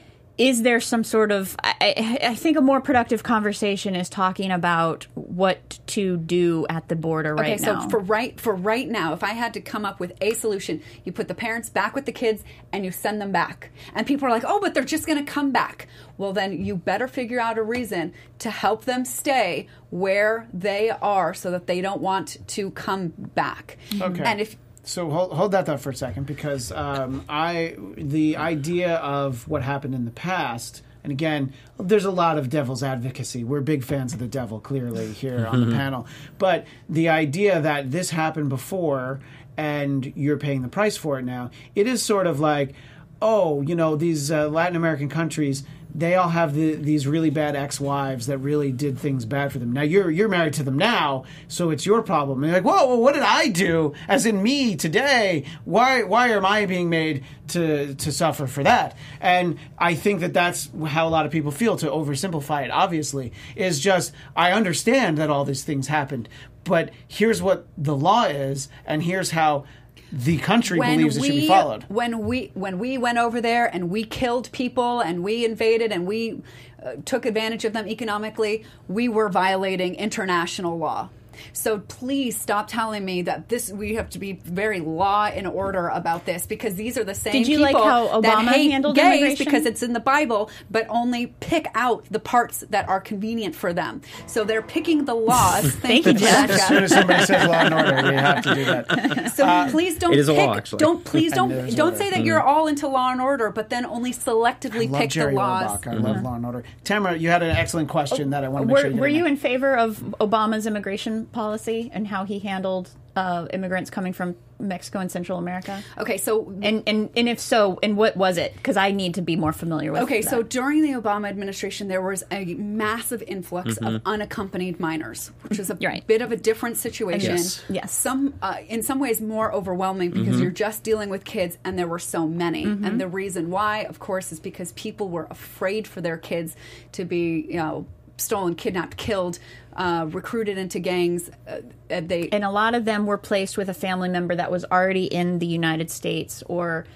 [SPEAKER 2] Is there some sort of... I, I think a more productive conversation is talking about what to do at the border right
[SPEAKER 4] okay,
[SPEAKER 2] now.
[SPEAKER 4] so for right for right now, if I had to come up with a solution, you put the parents back with the kids and you send them back. And people are like, oh, but they're just going to come back. Well, then you better figure out a reason to help them stay where they are so that they don't want to come back.
[SPEAKER 1] Okay.
[SPEAKER 4] And if
[SPEAKER 1] So hold, hold that thought for a second, because um, I the idea of what happened in the past, and again, there's a lot of devil's advocacy. We're big fans of the devil, clearly, here on the panel. But the idea that this happened before and you're paying the price for it now, it is sort of like, oh, you know, these uh, Latin American countries, they all have the, these really bad ex-wives that really did things bad for them. Now, you're you're married to them now, so it's your problem. And you're like, whoa, well, what did I do? As in me today, why why am I being made to, to suffer for that? And I think that that's how a lot of people feel, to oversimplify it, obviously, is just, I understand that all these things happened, but here's what the law is, and here's how the country believes it should be followed.
[SPEAKER 4] When we when we went over there and we killed people and we invaded and we uh, took advantage of them economically, we were violating international law. So please stop telling me that this we have to be very law and order about this, because these are the same
[SPEAKER 2] Did you
[SPEAKER 4] people
[SPEAKER 2] like how
[SPEAKER 4] that
[SPEAKER 2] Obama
[SPEAKER 4] hate
[SPEAKER 2] handled
[SPEAKER 4] gays
[SPEAKER 2] immigration?
[SPEAKER 4] because it's in the Bible, but only pick out the parts that are convenient for them. So they're picking the laws. Thank,
[SPEAKER 2] you,
[SPEAKER 4] you,
[SPEAKER 2] Jeff.
[SPEAKER 1] As soon as somebody says law and order, we have to do that.
[SPEAKER 4] So please don't
[SPEAKER 5] it is a
[SPEAKER 4] pick,
[SPEAKER 5] law, actually.
[SPEAKER 4] don't please
[SPEAKER 1] And
[SPEAKER 4] don't
[SPEAKER 1] there's
[SPEAKER 4] don't
[SPEAKER 1] order.
[SPEAKER 4] say that you're all into law and order, but then only selectively
[SPEAKER 1] I love
[SPEAKER 4] pick
[SPEAKER 1] Jerry
[SPEAKER 4] the laws.
[SPEAKER 1] Orbach. I love Law and Order. Tamara, you had an excellent question that I want to make
[SPEAKER 2] Were,
[SPEAKER 1] sure you
[SPEAKER 2] were
[SPEAKER 1] get
[SPEAKER 2] you
[SPEAKER 1] in.
[SPEAKER 2] in favor of Obama's immigration policy and how he handled uh, immigrants coming from Mexico and Central America?
[SPEAKER 4] Okay, so
[SPEAKER 2] And and, and if so, and what was it? Because I need to be more familiar with
[SPEAKER 4] Okay,
[SPEAKER 2] that.
[SPEAKER 4] so during the Obama administration, there was a massive influx of unaccompanied minors, which is a
[SPEAKER 2] You're right.
[SPEAKER 4] bit of a different situation.
[SPEAKER 5] Yes.
[SPEAKER 2] Yes.
[SPEAKER 4] Some, uh, in some ways, more overwhelming because you're just dealing with kids, and there were so many. And the reason why, of course, is because people were afraid for their kids to be, you know, stolen, kidnapped, killed, uh, recruited into gangs. Uh, and they
[SPEAKER 2] And a lot of them were placed with a family member that was already in the United States, or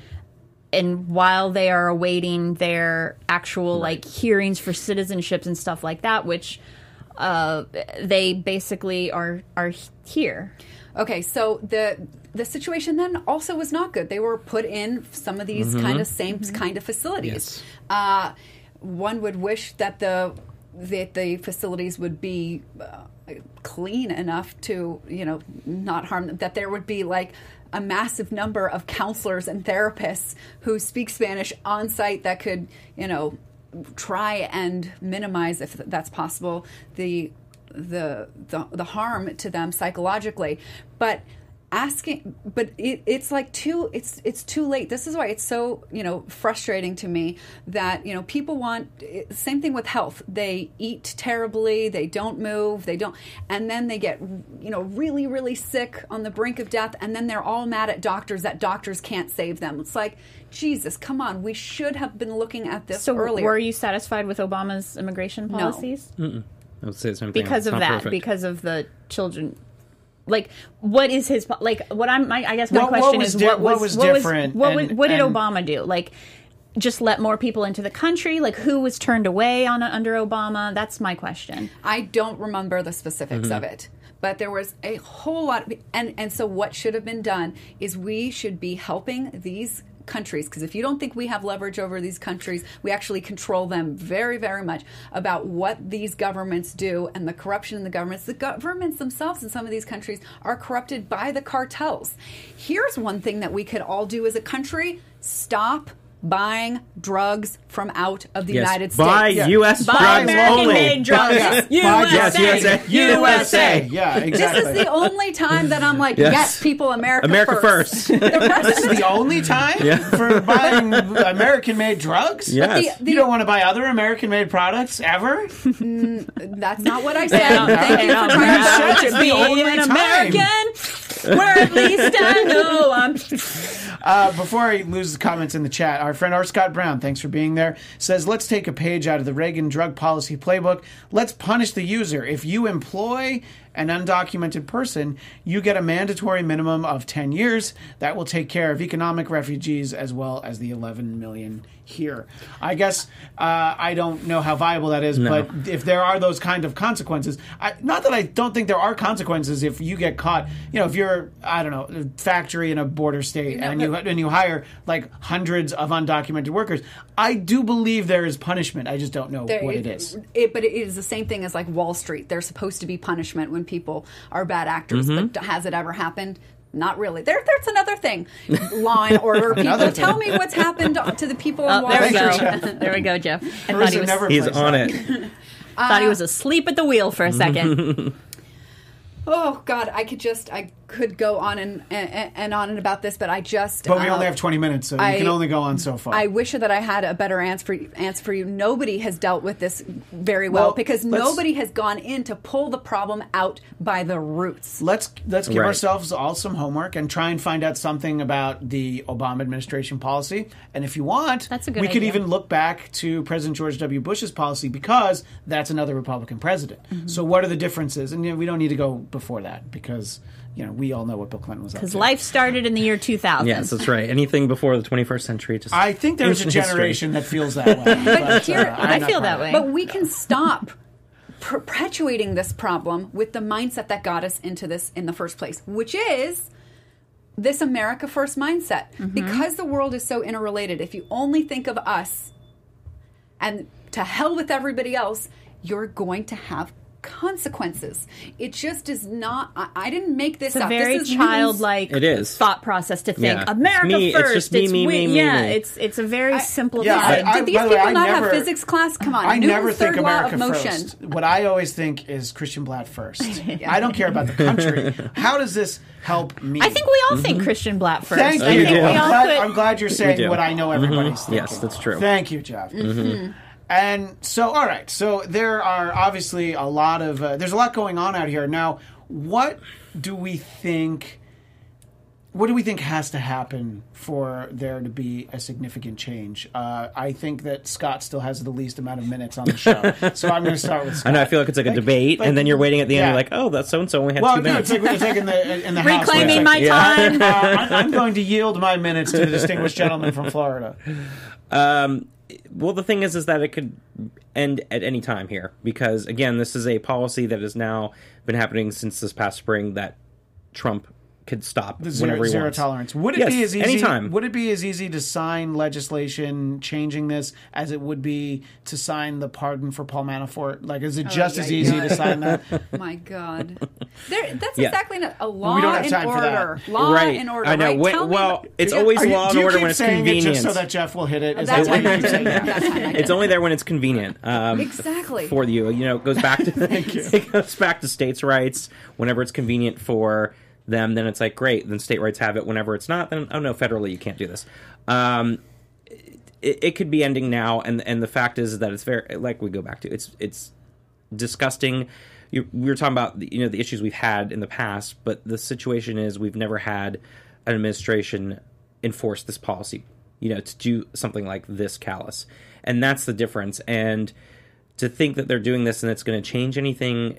[SPEAKER 2] and while they are awaiting their actual like hearings for citizenships and stuff like that, which uh, they basically are are here.
[SPEAKER 4] Okay, so the the situation then also was not good. They were put in some of these kind of same kind of facilities.
[SPEAKER 5] Yes.
[SPEAKER 4] Uh, one would wish that the that the facilities would be uh, clean enough to, you know, not harm them. That there would be like a massive number of counselors and therapists who speak Spanish on site that could, you know, try and minimize, if that's possible, the the the, the harm to them psychologically. But asking, but it, it's like too it's it's too late. This is why it's so, you know, frustrating to me that, you know, people want same thing with health. They eat terribly, they don't move, they don't, and then they get, you know, really really sick on the brink of death, and then they're all mad at doctors that doctors can't save them. It's like, Jesus, come on, we should have been looking at this
[SPEAKER 2] So
[SPEAKER 4] earlier.
[SPEAKER 2] were you satisfied with Obama's immigration policies?
[SPEAKER 5] I would say the same thing.
[SPEAKER 2] Because
[SPEAKER 5] It's
[SPEAKER 2] of
[SPEAKER 5] not
[SPEAKER 2] that,
[SPEAKER 5] perfect.
[SPEAKER 2] because of the children. Like, what is his po- like? What I'm, my, I guess my
[SPEAKER 1] What- what
[SPEAKER 2] question
[SPEAKER 1] was
[SPEAKER 2] is,
[SPEAKER 1] di-
[SPEAKER 2] what
[SPEAKER 1] what
[SPEAKER 2] was
[SPEAKER 1] was
[SPEAKER 2] what
[SPEAKER 1] different
[SPEAKER 2] Was, what,
[SPEAKER 1] and-
[SPEAKER 2] was, what did
[SPEAKER 1] and-
[SPEAKER 2] Obama do? Like, just let more people into the country? Like, who was turned away on under Obama? That's my question.
[SPEAKER 4] I don't remember the specifics
[SPEAKER 5] Mm-hmm.
[SPEAKER 4] of it, but there was a whole lot. Of, and and so what should have been done is we should be helping these countries, because if you don't think we have leverage over these countries, we actually control them very, very much about what these governments do and the corruption in the governments. The governments themselves in some of these countries are corrupted by the cartels. Here's one thing that we could all do as a country: stop buying drugs from out of the
[SPEAKER 5] Yes,
[SPEAKER 4] United
[SPEAKER 5] buy
[SPEAKER 4] States.
[SPEAKER 5] U S
[SPEAKER 2] Buy
[SPEAKER 5] drugs
[SPEAKER 2] American
[SPEAKER 5] only.
[SPEAKER 2] made drugs.
[SPEAKER 1] Yeah.
[SPEAKER 2] U S A.
[SPEAKER 5] Yes, U S A.
[SPEAKER 2] U S A.
[SPEAKER 1] Yeah, exactly.
[SPEAKER 4] This is the only time that I'm like,
[SPEAKER 5] Yes.
[SPEAKER 4] yes, people, America,
[SPEAKER 5] America
[SPEAKER 4] first.
[SPEAKER 5] first.
[SPEAKER 4] The rest
[SPEAKER 1] This
[SPEAKER 4] of
[SPEAKER 1] is
[SPEAKER 4] the
[SPEAKER 1] the only time for buying American-made drugs?
[SPEAKER 5] Yes.
[SPEAKER 4] the-
[SPEAKER 1] You don't want to buy other American-made products ever?
[SPEAKER 4] That's not what I said.
[SPEAKER 2] They don't-
[SPEAKER 4] Thank
[SPEAKER 2] they
[SPEAKER 4] you for
[SPEAKER 2] don't
[SPEAKER 4] trying
[SPEAKER 2] know
[SPEAKER 4] to
[SPEAKER 2] how
[SPEAKER 1] It's
[SPEAKER 2] to
[SPEAKER 1] the
[SPEAKER 2] be
[SPEAKER 1] only
[SPEAKER 2] an
[SPEAKER 1] time.
[SPEAKER 2] American. Where at least I know I'm.
[SPEAKER 1] Uh, before I lose the comments in the chat, our friend R. Scott Brown, thanks for being there, says, let's take a page out of the Reagan drug policy playbook. Let's punish the user. If you employ an undocumented person, you get a mandatory minimum of ten years. That will take care of economic refugees as well as the eleven million here. I guess uh, I don't know how viable that is,
[SPEAKER 5] No.
[SPEAKER 1] but if there are those kind of consequences, I, not that I don't think there are consequences if you get caught. You know, if you're, I don't know, a factory in a border state and you and you hire like hundreds of undocumented workers, I do believe there is punishment. I just don't know
[SPEAKER 4] There-
[SPEAKER 1] what it is.
[SPEAKER 4] It, but it is the same thing as like Wall Street. There's supposed to be punishment when people are bad actors,
[SPEAKER 1] Mm-hmm.
[SPEAKER 4] but has it ever happened? Not really. There, there's another thing. Law and order. People,
[SPEAKER 1] Another
[SPEAKER 4] tell
[SPEAKER 1] thing.
[SPEAKER 4] me what's happened to the people in
[SPEAKER 2] Oh,
[SPEAKER 4] Wall
[SPEAKER 2] there we
[SPEAKER 1] Thank
[SPEAKER 4] Street.
[SPEAKER 1] you,
[SPEAKER 2] go.
[SPEAKER 1] Jeff.
[SPEAKER 2] There we go, Jeff. I thought
[SPEAKER 1] Marissa
[SPEAKER 2] he was
[SPEAKER 1] never
[SPEAKER 5] He's
[SPEAKER 1] plays
[SPEAKER 5] on
[SPEAKER 1] that.
[SPEAKER 5] it.
[SPEAKER 2] thought he was asleep at the wheel for a second.
[SPEAKER 4] Oh God, I could just, I could go on and and, and on and about this, but I just.
[SPEAKER 1] But we
[SPEAKER 4] uh,
[SPEAKER 1] only have twenty minutes, so
[SPEAKER 4] I-
[SPEAKER 1] you can only go on so far.
[SPEAKER 4] I wish that I had a better answer for, you, answer for you. Nobody has dealt with this very well,
[SPEAKER 1] Well,
[SPEAKER 4] because
[SPEAKER 1] let's-
[SPEAKER 4] nobody has gone in to pull the problem out by the roots.
[SPEAKER 1] Let's let's give
[SPEAKER 5] Right.
[SPEAKER 1] ourselves all some homework and try and find out something about the Obama administration policy. And if you want,
[SPEAKER 2] That's a good
[SPEAKER 1] we could
[SPEAKER 2] idea.
[SPEAKER 1] even look back to President George W. Bush's policy, because that's another Republican president.
[SPEAKER 2] Mm-hmm.
[SPEAKER 1] So what are the differences? And you know, we don't need to go before that, because you know we all know what Bill Clinton was up
[SPEAKER 2] Because
[SPEAKER 1] to.
[SPEAKER 2] life started in the year two thousand.
[SPEAKER 5] Yes, that's right. Anything before the twenty-first century, just
[SPEAKER 1] I think there's a
[SPEAKER 5] ancient history.
[SPEAKER 1] generation that feels that way. but,
[SPEAKER 4] here-
[SPEAKER 1] uh, I'm
[SPEAKER 2] I
[SPEAKER 1] not
[SPEAKER 2] feel
[SPEAKER 1] part
[SPEAKER 2] that
[SPEAKER 1] of
[SPEAKER 2] way.
[SPEAKER 1] it.
[SPEAKER 4] But we can stop perpetuating this problem with the mindset that got us into this in the first place, which is this America First mindset. Because the world is so interrelated, if you only think of us and to hell with everybody else, you're going to have consequences. It just is not. I, I didn't make this
[SPEAKER 2] It's a
[SPEAKER 4] up.
[SPEAKER 2] very
[SPEAKER 4] this is
[SPEAKER 2] childlike
[SPEAKER 5] It is.
[SPEAKER 2] thought process to think
[SPEAKER 5] Yeah.
[SPEAKER 2] America
[SPEAKER 5] It's me, it's
[SPEAKER 2] first.
[SPEAKER 5] just me, me,
[SPEAKER 2] we-
[SPEAKER 5] me, me,
[SPEAKER 2] yeah,
[SPEAKER 5] me.
[SPEAKER 2] it's it's a very
[SPEAKER 1] yeah,
[SPEAKER 2] simplified.
[SPEAKER 1] I-
[SPEAKER 4] Did these
[SPEAKER 1] by the way,
[SPEAKER 4] people
[SPEAKER 1] I
[SPEAKER 4] not
[SPEAKER 1] never-
[SPEAKER 4] have physics class? Come on,
[SPEAKER 1] I
[SPEAKER 4] Newton's
[SPEAKER 1] never think
[SPEAKER 4] third law
[SPEAKER 1] America
[SPEAKER 4] of motion.
[SPEAKER 1] first. What I always think is Christian Blatt first. I don't care about the country. How does this help me?
[SPEAKER 2] I think we all think Christian Blatt first.
[SPEAKER 1] Thank
[SPEAKER 2] I
[SPEAKER 1] you.
[SPEAKER 2] think we
[SPEAKER 1] I'm,
[SPEAKER 2] all
[SPEAKER 1] glad,
[SPEAKER 2] put-
[SPEAKER 1] I'm glad you're saying
[SPEAKER 5] do.
[SPEAKER 1] what I know everybody's thinking.
[SPEAKER 5] Yes, that's true.
[SPEAKER 1] Thank you, Jeff. And so, all right. So there are obviously a lot of uh, there's a lot going on out here now. What do we think? What do we think has to happen for there to be a significant change? Uh, I think that Scott still has the least amount of minutes on the show, so I'm going to start with Scott.
[SPEAKER 5] I know. I feel like it's like a debate,
[SPEAKER 1] like-
[SPEAKER 5] and then you're waiting at the end.
[SPEAKER 1] yeah.
[SPEAKER 5] You're like, oh, that so and so only had
[SPEAKER 1] Well,
[SPEAKER 5] two
[SPEAKER 1] no,
[SPEAKER 5] minutes.
[SPEAKER 1] it's like, it's like in the in the house. where
[SPEAKER 2] Reclaiming
[SPEAKER 1] it's
[SPEAKER 2] my
[SPEAKER 1] like,
[SPEAKER 2] time.
[SPEAKER 1] uh, I'm, I'm going to yield my minutes to the distinguished gentleman from Florida.
[SPEAKER 5] Um, well, the thing is, is that it could end at any time here, because again, this is a policy that has now been happening since this past spring that Trump could stop
[SPEAKER 1] The zero,
[SPEAKER 5] whenever he
[SPEAKER 1] zero
[SPEAKER 5] wants.
[SPEAKER 1] tolerance. Would it
[SPEAKER 5] Yes,
[SPEAKER 1] be as easy?
[SPEAKER 5] anytime.
[SPEAKER 1] Would it be as easy to sign legislation changing this as it would be to sign the pardon for Paul Manafort? Like, is it just
[SPEAKER 4] yeah,
[SPEAKER 1] as easy
[SPEAKER 4] yeah.
[SPEAKER 1] to sign that?
[SPEAKER 4] My God, there, that's
[SPEAKER 5] Yeah.
[SPEAKER 4] exactly not a law
[SPEAKER 1] we don't have
[SPEAKER 4] and
[SPEAKER 1] time for that.
[SPEAKER 4] order. Law
[SPEAKER 5] Right.
[SPEAKER 4] and order.
[SPEAKER 5] I know.
[SPEAKER 4] Right?
[SPEAKER 5] Wait,
[SPEAKER 4] Tell me
[SPEAKER 5] well,
[SPEAKER 4] what-
[SPEAKER 5] it's
[SPEAKER 4] Yeah.
[SPEAKER 5] always
[SPEAKER 1] Are you-
[SPEAKER 5] law and
[SPEAKER 1] do you
[SPEAKER 5] order
[SPEAKER 1] keep
[SPEAKER 5] when it's
[SPEAKER 1] saying
[SPEAKER 5] convenient.
[SPEAKER 1] it just so that Jeff will hit it? Is
[SPEAKER 4] That
[SPEAKER 1] that
[SPEAKER 4] time
[SPEAKER 1] what
[SPEAKER 4] I
[SPEAKER 1] you
[SPEAKER 4] did.
[SPEAKER 1] say?
[SPEAKER 4] That time I did.
[SPEAKER 5] It's only there when it's convenient. Um,
[SPEAKER 4] Exactly.
[SPEAKER 5] for you. You know, it goes back to it goes back to states' rights whenever it's convenient for them, then it's like, great, then state rights have it. Whenever it's not, then, oh no, federally you can't do this. Um, it, it could be ending now, and and the fact is that it's very, like we go back to, it's it's disgusting. You, we were talking about, you know, the issues we've had in the past, but the situation is we've never had an administration enforce this policy, you know, to do something like this callous. And that's the difference. And to think that they're doing this and it's going to change anything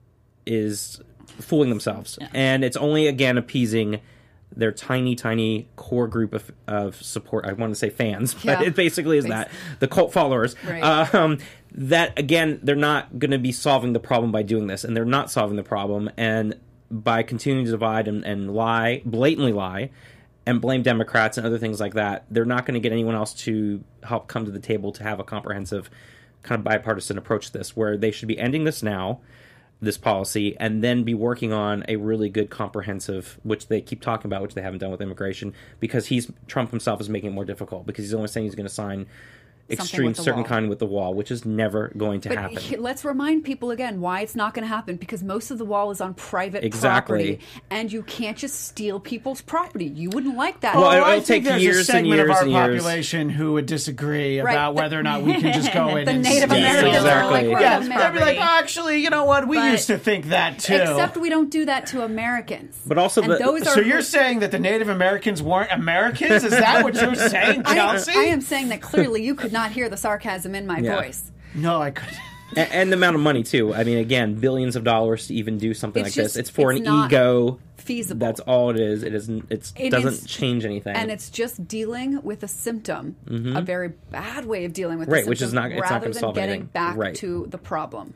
[SPEAKER 5] is fooling themselves. Yeah. And it's only, again, appeasing their tiny, tiny core group of, of support. I want to say fans, but yeah. it basically is Thanks. that. The cult followers.
[SPEAKER 4] Right.
[SPEAKER 5] Um, that, again, they're not going to be solving the problem by doing this. And they're not solving the problem. And by continuing to divide and, and lie, blatantly lie, and blame Democrats and other things like that, they're not going to get anyone else to help come to the table to have a comprehensive kind of bipartisan approach to this, where they should be ending this now, this policy, and then be working on a really good comprehensive, which they keep talking about, which they haven't done with immigration, because he's Trump himself is making it more difficult, because he's only saying he's going to sign extreme certain wall. kind with the wall, which is never going to
[SPEAKER 4] but
[SPEAKER 5] happen.
[SPEAKER 4] He, let's remind people again why it's not going to happen, because most of the wall is on private
[SPEAKER 5] exactly.
[SPEAKER 4] property, and you can't just steal people's property. You wouldn't like that.
[SPEAKER 5] Well,
[SPEAKER 1] well
[SPEAKER 5] it'll
[SPEAKER 1] I
[SPEAKER 5] take
[SPEAKER 1] think there's
[SPEAKER 5] years
[SPEAKER 1] a segment
[SPEAKER 5] and years
[SPEAKER 1] of our
[SPEAKER 5] and years.
[SPEAKER 1] population who would disagree
[SPEAKER 4] Right.
[SPEAKER 1] about whether or not we can just go in
[SPEAKER 4] the
[SPEAKER 1] and
[SPEAKER 4] Native
[SPEAKER 1] steal.
[SPEAKER 4] Americans
[SPEAKER 5] Exactly.
[SPEAKER 4] are like, we're
[SPEAKER 1] Yeah,
[SPEAKER 4] on
[SPEAKER 1] they'd be like, oh, actually, you know what? We
[SPEAKER 2] But-
[SPEAKER 1] used to think that too.
[SPEAKER 4] Except we don't do that to Americans.
[SPEAKER 5] But also
[SPEAKER 4] and
[SPEAKER 5] the-
[SPEAKER 4] those are
[SPEAKER 1] So you're saying that the Native Americans weren't Americans? Is that what you're saying,
[SPEAKER 4] I,
[SPEAKER 1] Chelsea?
[SPEAKER 4] I am saying that clearly you could not hear the sarcasm in my
[SPEAKER 5] Yeah.
[SPEAKER 4] voice.
[SPEAKER 1] No, I couldn't.
[SPEAKER 5] and, and the amount of money, too. I mean, again, billions of dollars to even do something
[SPEAKER 4] It's
[SPEAKER 5] like
[SPEAKER 4] just-
[SPEAKER 5] this. It's for
[SPEAKER 4] it's
[SPEAKER 5] an
[SPEAKER 4] not
[SPEAKER 5] ego.
[SPEAKER 4] feasible.
[SPEAKER 5] That's all it is. It isn't. It's,
[SPEAKER 4] It
[SPEAKER 5] doesn't
[SPEAKER 4] is-
[SPEAKER 5] change anything.
[SPEAKER 4] And it's just dealing with a symptom, a very bad way of dealing with
[SPEAKER 5] Right,
[SPEAKER 4] the
[SPEAKER 5] which is
[SPEAKER 4] symptom,
[SPEAKER 5] not- it's not
[SPEAKER 4] rather
[SPEAKER 5] gonna
[SPEAKER 4] than
[SPEAKER 5] solve
[SPEAKER 4] getting
[SPEAKER 5] anything.
[SPEAKER 4] back
[SPEAKER 5] Right.
[SPEAKER 4] to the problem.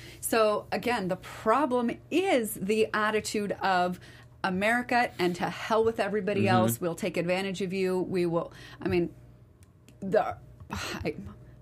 [SPEAKER 4] So again, the problem is the attitude of America and to hell with everybody
[SPEAKER 5] Mm-hmm.
[SPEAKER 4] else. We'll take advantage of you. We will. I mean, the. I,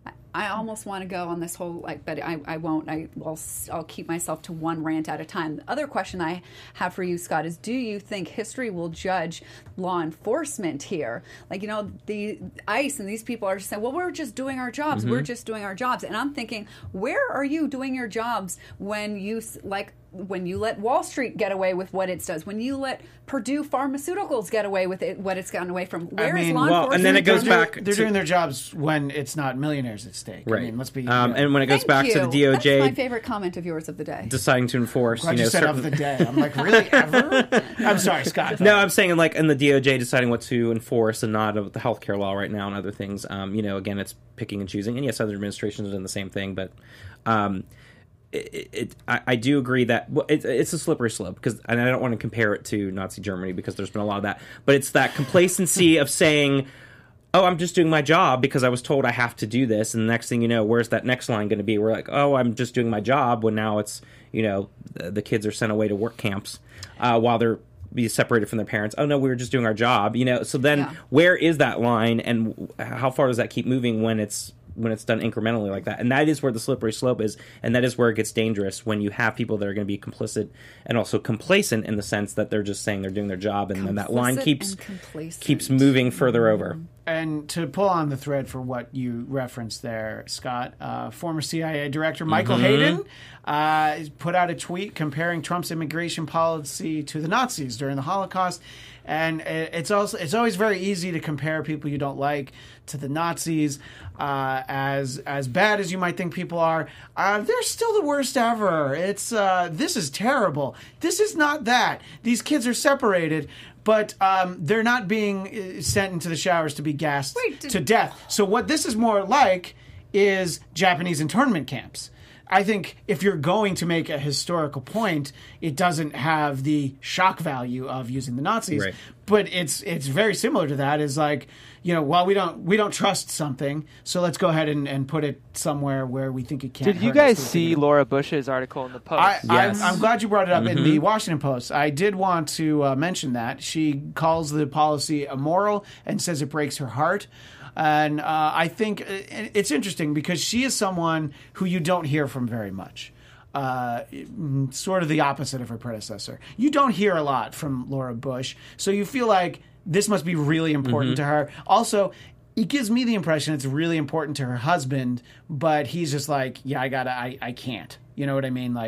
[SPEAKER 4] I almost want to go on this whole, like, but I, I won't. I will. I'll keep myself to one rant at a time. The other question I have for you, Scott, is: do you think history will judge law enforcement here? Like, you know, the ICE and these people are just saying, "Well, we're just doing our jobs.
[SPEAKER 5] Mm-hmm.
[SPEAKER 4] We're just doing our jobs." And I'm thinking, where are you doing your jobs when you like? When you let Wall Street get away with what it does, when you let Purdue Pharmaceuticals get away with it, what it's gotten away from, where is
[SPEAKER 1] mean,
[SPEAKER 4] law
[SPEAKER 5] well,
[SPEAKER 4] enforcement?
[SPEAKER 5] and then it goes
[SPEAKER 1] They're,
[SPEAKER 5] back
[SPEAKER 1] they're
[SPEAKER 5] to-
[SPEAKER 1] doing their jobs when it's not millionaires at stake.
[SPEAKER 5] right.
[SPEAKER 1] I mean, let's be.
[SPEAKER 5] Um,
[SPEAKER 1] you know,
[SPEAKER 5] and when it goes
[SPEAKER 4] Thank
[SPEAKER 5] back
[SPEAKER 4] you.
[SPEAKER 5] to the D O J
[SPEAKER 4] That's my favorite comment of yours of the day.
[SPEAKER 5] deciding to enforce,
[SPEAKER 1] glad
[SPEAKER 5] you know,
[SPEAKER 1] you said
[SPEAKER 5] certain-
[SPEAKER 1] of the day. I'm like, really, ever? I'm sorry, Scott.
[SPEAKER 5] No, I'm saying like in the D O J deciding what to enforce and not of the healthcare law right now and other things. Um, you know, again, it's picking and choosing. And yes, other administrations are doing the same thing, but um, it, it I, I do agree that well, it, it's a slippery slope because, and I don't want to compare it to Nazi Germany because there's been a lot of that, but it's that complacency of saying, oh, I'm just doing my job because I was told I have to do this. And the next thing you know, where's that next line going to be? We're like, oh, I'm just doing my job when now it's, you know, the, the kids are sent away to work camps uh, while they're be separated from their parents. Oh no, we were just doing our job, you know. So then,
[SPEAKER 4] Yeah.
[SPEAKER 5] where is that line, and how far does that keep moving when it's when it's done incrementally like that? And that is where the slippery slope is, and that is where it gets dangerous when you have people that are going to be complicit and also complacent in the sense that they're just saying they're doing their job, and then that line
[SPEAKER 4] Complicit
[SPEAKER 5] keeps
[SPEAKER 4] and complacent.
[SPEAKER 5] keeps moving further over.
[SPEAKER 1] And to pull on the thread for what you referenced there, Scott, uh, former C I A Director Michael Hayden uh, put out a tweet comparing Trump's immigration policy to the Nazis during the Holocaust. And it's also it's always very easy to compare people you don't like to the Nazis. Uh, as as bad as you might think people are, uh, they're still the worst ever. It's uh, this is terrible. This is not that. These kids are separated. But um, they're not being uh, sent into the showers to be gassed
[SPEAKER 4] Wait, did-
[SPEAKER 1] to death. So what this is more like is Japanese internment camps. I think if you're going to make a historical point, it doesn't have the shock value of using the Nazis.
[SPEAKER 5] Right.
[SPEAKER 1] But it's it's very similar to that. Is like, you know, well, we don't we don't trust something, so let's go ahead and, and put it somewhere where we think it can't.
[SPEAKER 6] Did you
[SPEAKER 1] hurt
[SPEAKER 6] guys
[SPEAKER 1] us.
[SPEAKER 6] see Laura Bush's article in the Post?
[SPEAKER 1] I,
[SPEAKER 5] Yes.
[SPEAKER 1] I'm, I'm glad you brought it up in the Washington Post. I did want to uh, mention that. She calls the policy immoral and says it breaks her heart. And uh, I think it's interesting because she is someone who you don't hear from very much. Uh, sort of the opposite of her predecessor. You don't hear a lot from Laura Bush, so you feel like this must be really important to her. Also, it gives me the impression it's really important to her husband, but he's just like, yeah, I gotta, I, I can't. You know what I mean? Like,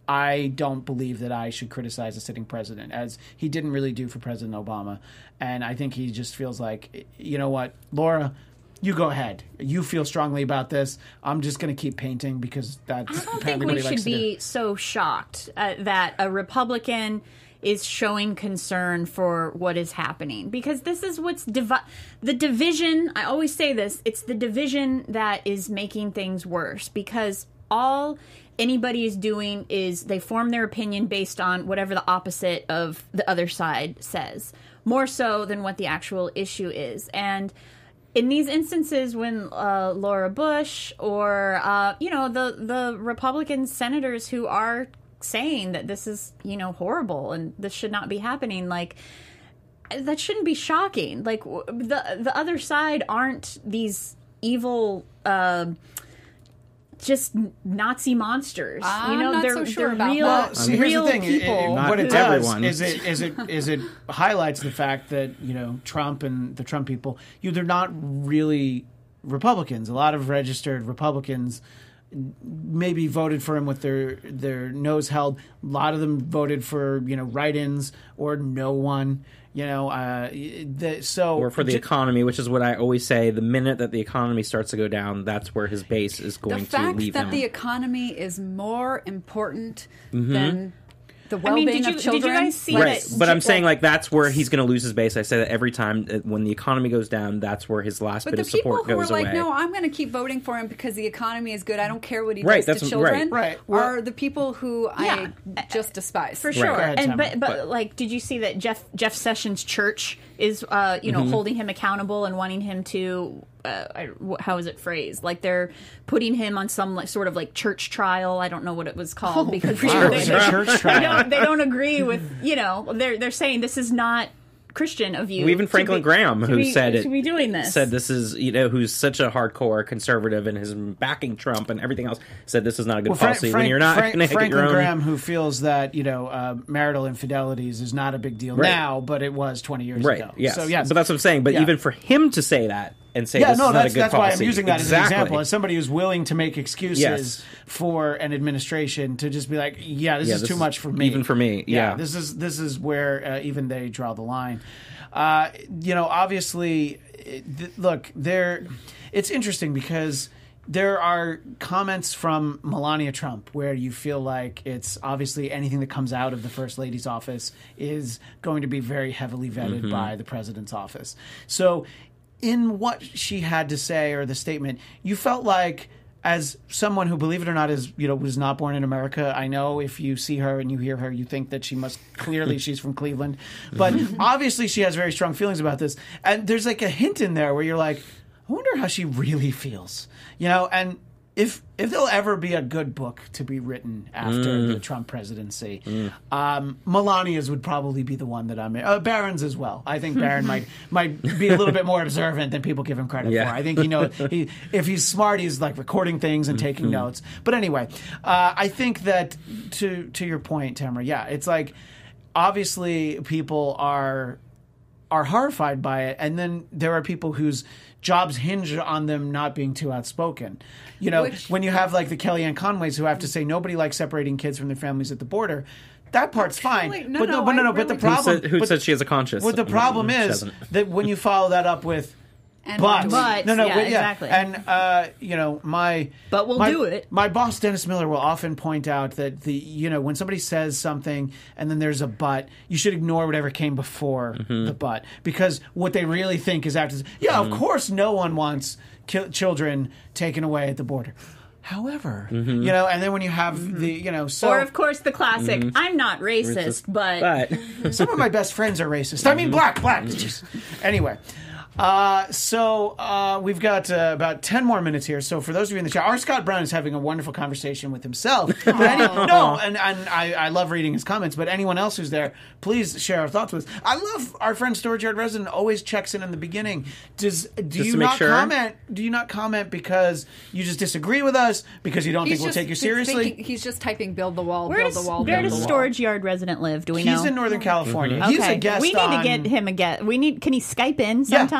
[SPEAKER 1] I don't believe that I should criticize a sitting president, as he didn't really do for President Obama. And I think he just feels like, you know what, Laura, you go ahead. You feel strongly about this. I'm just going to keep painting because that's
[SPEAKER 2] I don't think
[SPEAKER 1] apparently
[SPEAKER 2] we
[SPEAKER 1] what he
[SPEAKER 2] should
[SPEAKER 1] likes to
[SPEAKER 2] be
[SPEAKER 1] do.
[SPEAKER 2] so shocked uh, that a Republican is showing concern for what is happening, because this is what's divi- the division. I always say this, it's the division that is making things worse, because all anybody is doing is they form their opinion based on whatever the opposite of the other side says, more so than what the actual issue is. And in these instances, when uh, Laura Bush or uh, you know the the Republican senators who are saying that this is, you know, horrible and this should not be happening, like, that shouldn't be shocking. Like, the the other side aren't these evil uh, just Nazi monsters.
[SPEAKER 4] I'm
[SPEAKER 2] you know,
[SPEAKER 4] not
[SPEAKER 2] they're
[SPEAKER 4] so sure
[SPEAKER 2] they're
[SPEAKER 4] about
[SPEAKER 2] real,
[SPEAKER 4] that.
[SPEAKER 1] Well, see, here's
[SPEAKER 2] real
[SPEAKER 1] the thing. It- it-
[SPEAKER 2] people.
[SPEAKER 5] Not
[SPEAKER 1] what it
[SPEAKER 5] everyone.
[SPEAKER 1] does is it is it is it highlights the fact that, you know, Trump and the Trump people, you they're not really Republicans. A lot of registered Republicans maybe voted for him with their their nose held. A lot of them voted for, you know, write-ins or no one. You know, uh, the, so
[SPEAKER 5] Or for the
[SPEAKER 1] ju-
[SPEAKER 5] economy, which is what I always say. The minute that the economy starts to go down, that's where his base is going
[SPEAKER 4] The
[SPEAKER 5] to
[SPEAKER 4] fact
[SPEAKER 5] leave
[SPEAKER 4] that
[SPEAKER 5] him.
[SPEAKER 4] the economy is more important than the
[SPEAKER 2] I mean,
[SPEAKER 4] well-being
[SPEAKER 2] did you
[SPEAKER 4] of children.
[SPEAKER 2] did you guys see
[SPEAKER 5] Right,
[SPEAKER 2] that?
[SPEAKER 5] but I'm
[SPEAKER 2] J-
[SPEAKER 5] saying like that's where he's going to lose his base. I say that every time uh, when the economy goes down, that's where his last
[SPEAKER 4] But
[SPEAKER 5] bit
[SPEAKER 4] the
[SPEAKER 5] of
[SPEAKER 4] people
[SPEAKER 5] support
[SPEAKER 4] who are
[SPEAKER 5] goes
[SPEAKER 4] like,
[SPEAKER 5] away.
[SPEAKER 4] no, I'm going to keep voting for him because the economy is good. I don't care what he
[SPEAKER 5] Right,
[SPEAKER 4] does to
[SPEAKER 5] that's-
[SPEAKER 4] children.
[SPEAKER 1] right, right.
[SPEAKER 4] Are the people who
[SPEAKER 2] Yeah.
[SPEAKER 4] I just despise.
[SPEAKER 2] For sure,
[SPEAKER 1] Go ahead,
[SPEAKER 2] and
[SPEAKER 1] Tamara.
[SPEAKER 2] but, but
[SPEAKER 5] But-
[SPEAKER 2] like, did you see that Jeff Jeff Sessions' church is, uh, you know,
[SPEAKER 5] Mm-hmm.
[SPEAKER 2] holding him accountable and wanting him to, uh, I, wh- how is it phrased? Like they're putting him on some like, sort of like church trial. I don't know what it was called because
[SPEAKER 1] wow,
[SPEAKER 2] they,
[SPEAKER 1] it's
[SPEAKER 2] they,
[SPEAKER 1] a church
[SPEAKER 2] they
[SPEAKER 1] trial.
[SPEAKER 2] don't they don't agree with, you know, they're they're saying this is not Christian of you.
[SPEAKER 5] Well, even
[SPEAKER 2] to
[SPEAKER 5] Franklin
[SPEAKER 2] be-
[SPEAKER 5] Graham,
[SPEAKER 2] to
[SPEAKER 5] who
[SPEAKER 2] be-
[SPEAKER 5] said it,
[SPEAKER 2] to be doing this,
[SPEAKER 5] said this is, you know, who's such a hardcore conservative and is backing Trump and everything else, said this is not a good
[SPEAKER 1] Well, Frank-
[SPEAKER 5] policy.
[SPEAKER 1] Frank-
[SPEAKER 5] when you're not
[SPEAKER 1] Frank-
[SPEAKER 5] going to get
[SPEAKER 1] Franklin
[SPEAKER 5] your own.
[SPEAKER 1] Graham, who feels that, you know, uh, marital infidelities is not a big deal
[SPEAKER 5] Right.
[SPEAKER 1] now, but it was twenty years
[SPEAKER 5] Right.
[SPEAKER 1] ago.
[SPEAKER 5] Yes.
[SPEAKER 1] So yes,
[SPEAKER 5] But that's what I'm saying. But
[SPEAKER 1] Yeah.
[SPEAKER 5] even for him to say that and say
[SPEAKER 1] yeah,
[SPEAKER 5] this
[SPEAKER 1] no,
[SPEAKER 5] is not
[SPEAKER 1] that's
[SPEAKER 5] a good
[SPEAKER 1] that's
[SPEAKER 5] policy.
[SPEAKER 1] why I'm using that
[SPEAKER 5] exactly.
[SPEAKER 1] as an example, as somebody who's willing to make excuses
[SPEAKER 5] Yes.
[SPEAKER 1] for an administration to just be like, yeah, this
[SPEAKER 5] Yeah,
[SPEAKER 1] is
[SPEAKER 5] this
[SPEAKER 1] too
[SPEAKER 5] is-
[SPEAKER 1] much for me,
[SPEAKER 5] even for me, yeah.
[SPEAKER 1] this is this is where uh, even they draw the line. Uh, you know, obviously, it- th- look, there. It's interesting because there are comments from Melania Trump where you feel like it's obviously anything that comes out of the First Lady's office is going to be very heavily vetted
[SPEAKER 5] Mm-hmm.
[SPEAKER 1] by the President's office. So, in what she had to say or the statement, you felt like, as someone who, believe it or not, is, you know, was not born in America, I know if you see her and you hear her, you think that she must clearly she's from Cleveland, but obviously she has very strong feelings about this. And there's like a hint in there where you're like, I wonder how she really feels, you know. And if if there'll ever be a good book to be written after the Trump presidency, um, Melania's would probably be the one that I'm in. Uh, Barron's as well. I think Barron might might be a little bit more observant than people give him credit
[SPEAKER 5] Yeah.
[SPEAKER 1] for. I think he knows he if he's smart, he's like recording things and taking notes. But anyway, uh, I think that to to your point, Tamara, yeah, it's like obviously people are are horrified by it, and then there are people whose jobs hinge on them not being too outspoken. You know,
[SPEAKER 4] Which-
[SPEAKER 1] when you have like the Kellyanne Conways who have to say nobody likes separating kids from their families at the border, that part's fine.
[SPEAKER 4] Really- no,
[SPEAKER 1] but
[SPEAKER 4] no,
[SPEAKER 1] but no,
[SPEAKER 4] I
[SPEAKER 1] no. But the
[SPEAKER 4] really-
[SPEAKER 5] Who
[SPEAKER 1] problem,
[SPEAKER 5] said, who
[SPEAKER 1] but,
[SPEAKER 5] said she has a conscience?
[SPEAKER 1] what the problem
[SPEAKER 5] She
[SPEAKER 1] is
[SPEAKER 5] doesn't.
[SPEAKER 1] that when you follow that up with.
[SPEAKER 4] And
[SPEAKER 1] But,
[SPEAKER 2] But,
[SPEAKER 1] no, no,
[SPEAKER 2] yeah,
[SPEAKER 1] but,
[SPEAKER 2] exactly.
[SPEAKER 1] And uh, you know, my
[SPEAKER 2] But we'll
[SPEAKER 1] my-
[SPEAKER 2] do it.
[SPEAKER 1] My boss Dennis Miller will often point out that the you know when somebody says something and then there's a but, you should ignore whatever came before
[SPEAKER 5] Mm-hmm.
[SPEAKER 1] the but, because what they really think is after. Yeah, of course, no one wants ki- children taken away at the border. However,
[SPEAKER 5] Mm-hmm.
[SPEAKER 1] you know, and then when you have the you know, so
[SPEAKER 2] or of course the classic, I'm not racist, but,
[SPEAKER 5] But
[SPEAKER 1] some of my best friends are racist. I mean, black, black. It's just- anyway, uh, so uh, we've got uh, about ten more minutes here. So for those of you in the chat, R. Scott Brown is having a wonderful conversation with himself. But any, no, and, and I, I love reading his comments. But anyone else who's there, please share our thoughts with us. I love our friend Storage Yard Resident always checks in in the beginning. Does do
[SPEAKER 5] Just
[SPEAKER 1] you
[SPEAKER 5] to make
[SPEAKER 1] not
[SPEAKER 5] sure?
[SPEAKER 1] comment? Do you not comment because you just disagree with us, because you don't
[SPEAKER 4] he's
[SPEAKER 1] think we'll
[SPEAKER 4] just
[SPEAKER 1] take you
[SPEAKER 4] he's
[SPEAKER 1] seriously?
[SPEAKER 4] thinking- he's just typing "build the wall,
[SPEAKER 2] where
[SPEAKER 4] build
[SPEAKER 2] does,
[SPEAKER 4] the wall,
[SPEAKER 2] where
[SPEAKER 4] build
[SPEAKER 2] does
[SPEAKER 4] the wall."
[SPEAKER 2] Storage Yard Resident live? Do we
[SPEAKER 1] He's
[SPEAKER 2] know?
[SPEAKER 1] in Northern California.
[SPEAKER 5] Mm-hmm.
[SPEAKER 1] He's
[SPEAKER 2] Okay.
[SPEAKER 1] a guest.
[SPEAKER 2] We need
[SPEAKER 1] on,
[SPEAKER 2] to get him a get. We need. Can he Skype in
[SPEAKER 1] Yeah,
[SPEAKER 2] sometime?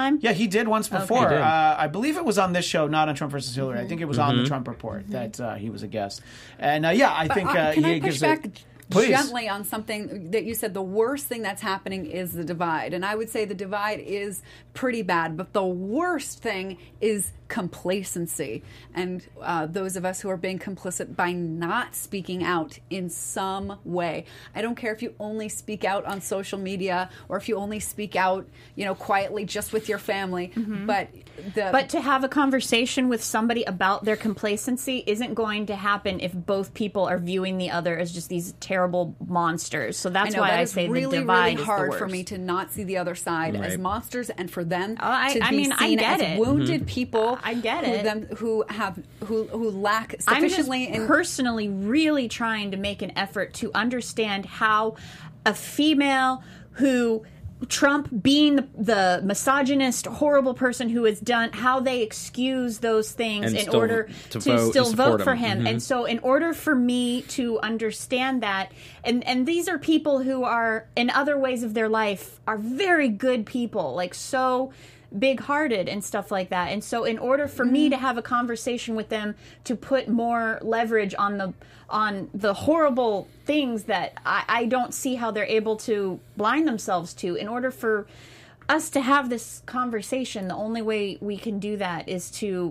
[SPEAKER 2] time?
[SPEAKER 1] Yeah, he did once before.
[SPEAKER 5] He did.
[SPEAKER 1] Uh, I believe it was on this show, not on Trump versus Hillary. I think it was on the
[SPEAKER 5] Mm-hmm.
[SPEAKER 1] Trump Report that uh, he was a guest. And uh, yeah, I
[SPEAKER 4] But,
[SPEAKER 1] think
[SPEAKER 4] uh,
[SPEAKER 1] uh,
[SPEAKER 4] can
[SPEAKER 1] he
[SPEAKER 4] I push
[SPEAKER 1] gives
[SPEAKER 4] back
[SPEAKER 1] it. Please.
[SPEAKER 4] gently on something that you said? The worst thing that's happening is the divide, and I would say the divide is pretty bad. But the worst thing is complacency, and uh, those of us who are being complicit by not speaking out in some way. I don't care if you only speak out on social media or if you only speak out, you know, quietly just with your family.
[SPEAKER 2] Mm-hmm.
[SPEAKER 4] But the
[SPEAKER 2] But to have a conversation with somebody about their complacency isn't going to happen if both people are viewing the other as just these terrible monsters. So that's
[SPEAKER 4] I know,
[SPEAKER 2] why
[SPEAKER 4] that
[SPEAKER 2] I
[SPEAKER 4] is
[SPEAKER 2] say
[SPEAKER 4] really,
[SPEAKER 2] the divide
[SPEAKER 4] really
[SPEAKER 2] is
[SPEAKER 4] hard
[SPEAKER 2] the
[SPEAKER 4] for
[SPEAKER 2] worst.
[SPEAKER 4] me to not see the other side as
[SPEAKER 5] Right.
[SPEAKER 4] monsters, and for them
[SPEAKER 2] Oh, I-
[SPEAKER 4] to
[SPEAKER 2] I
[SPEAKER 4] be
[SPEAKER 2] mean, I
[SPEAKER 4] seen
[SPEAKER 2] get
[SPEAKER 4] as
[SPEAKER 2] it.
[SPEAKER 4] wounded people.
[SPEAKER 2] I get
[SPEAKER 4] who
[SPEAKER 2] it.
[SPEAKER 4] Them, who have who who lack
[SPEAKER 2] I'm just
[SPEAKER 4] sufficiently in
[SPEAKER 2] personally really trying to make an effort to understand how a female who Trump being the, the misogynist, horrible person who has done, how they excuse those things
[SPEAKER 5] And
[SPEAKER 2] in
[SPEAKER 5] still
[SPEAKER 2] order
[SPEAKER 5] to
[SPEAKER 2] to,
[SPEAKER 5] vote and
[SPEAKER 2] still
[SPEAKER 5] support
[SPEAKER 2] vote for
[SPEAKER 5] him.
[SPEAKER 2] him.
[SPEAKER 5] Mhm.
[SPEAKER 2] And so in order for me to understand that, and, and these are people who are, in other ways of their life, are very good people, like so big-hearted and stuff like that. And so in order for me to have a conversation with them to put more leverage on the on the horrible things that I, I don't see how they're able to blind themselves to, in order for us to have this conversation, the only way we can do that is to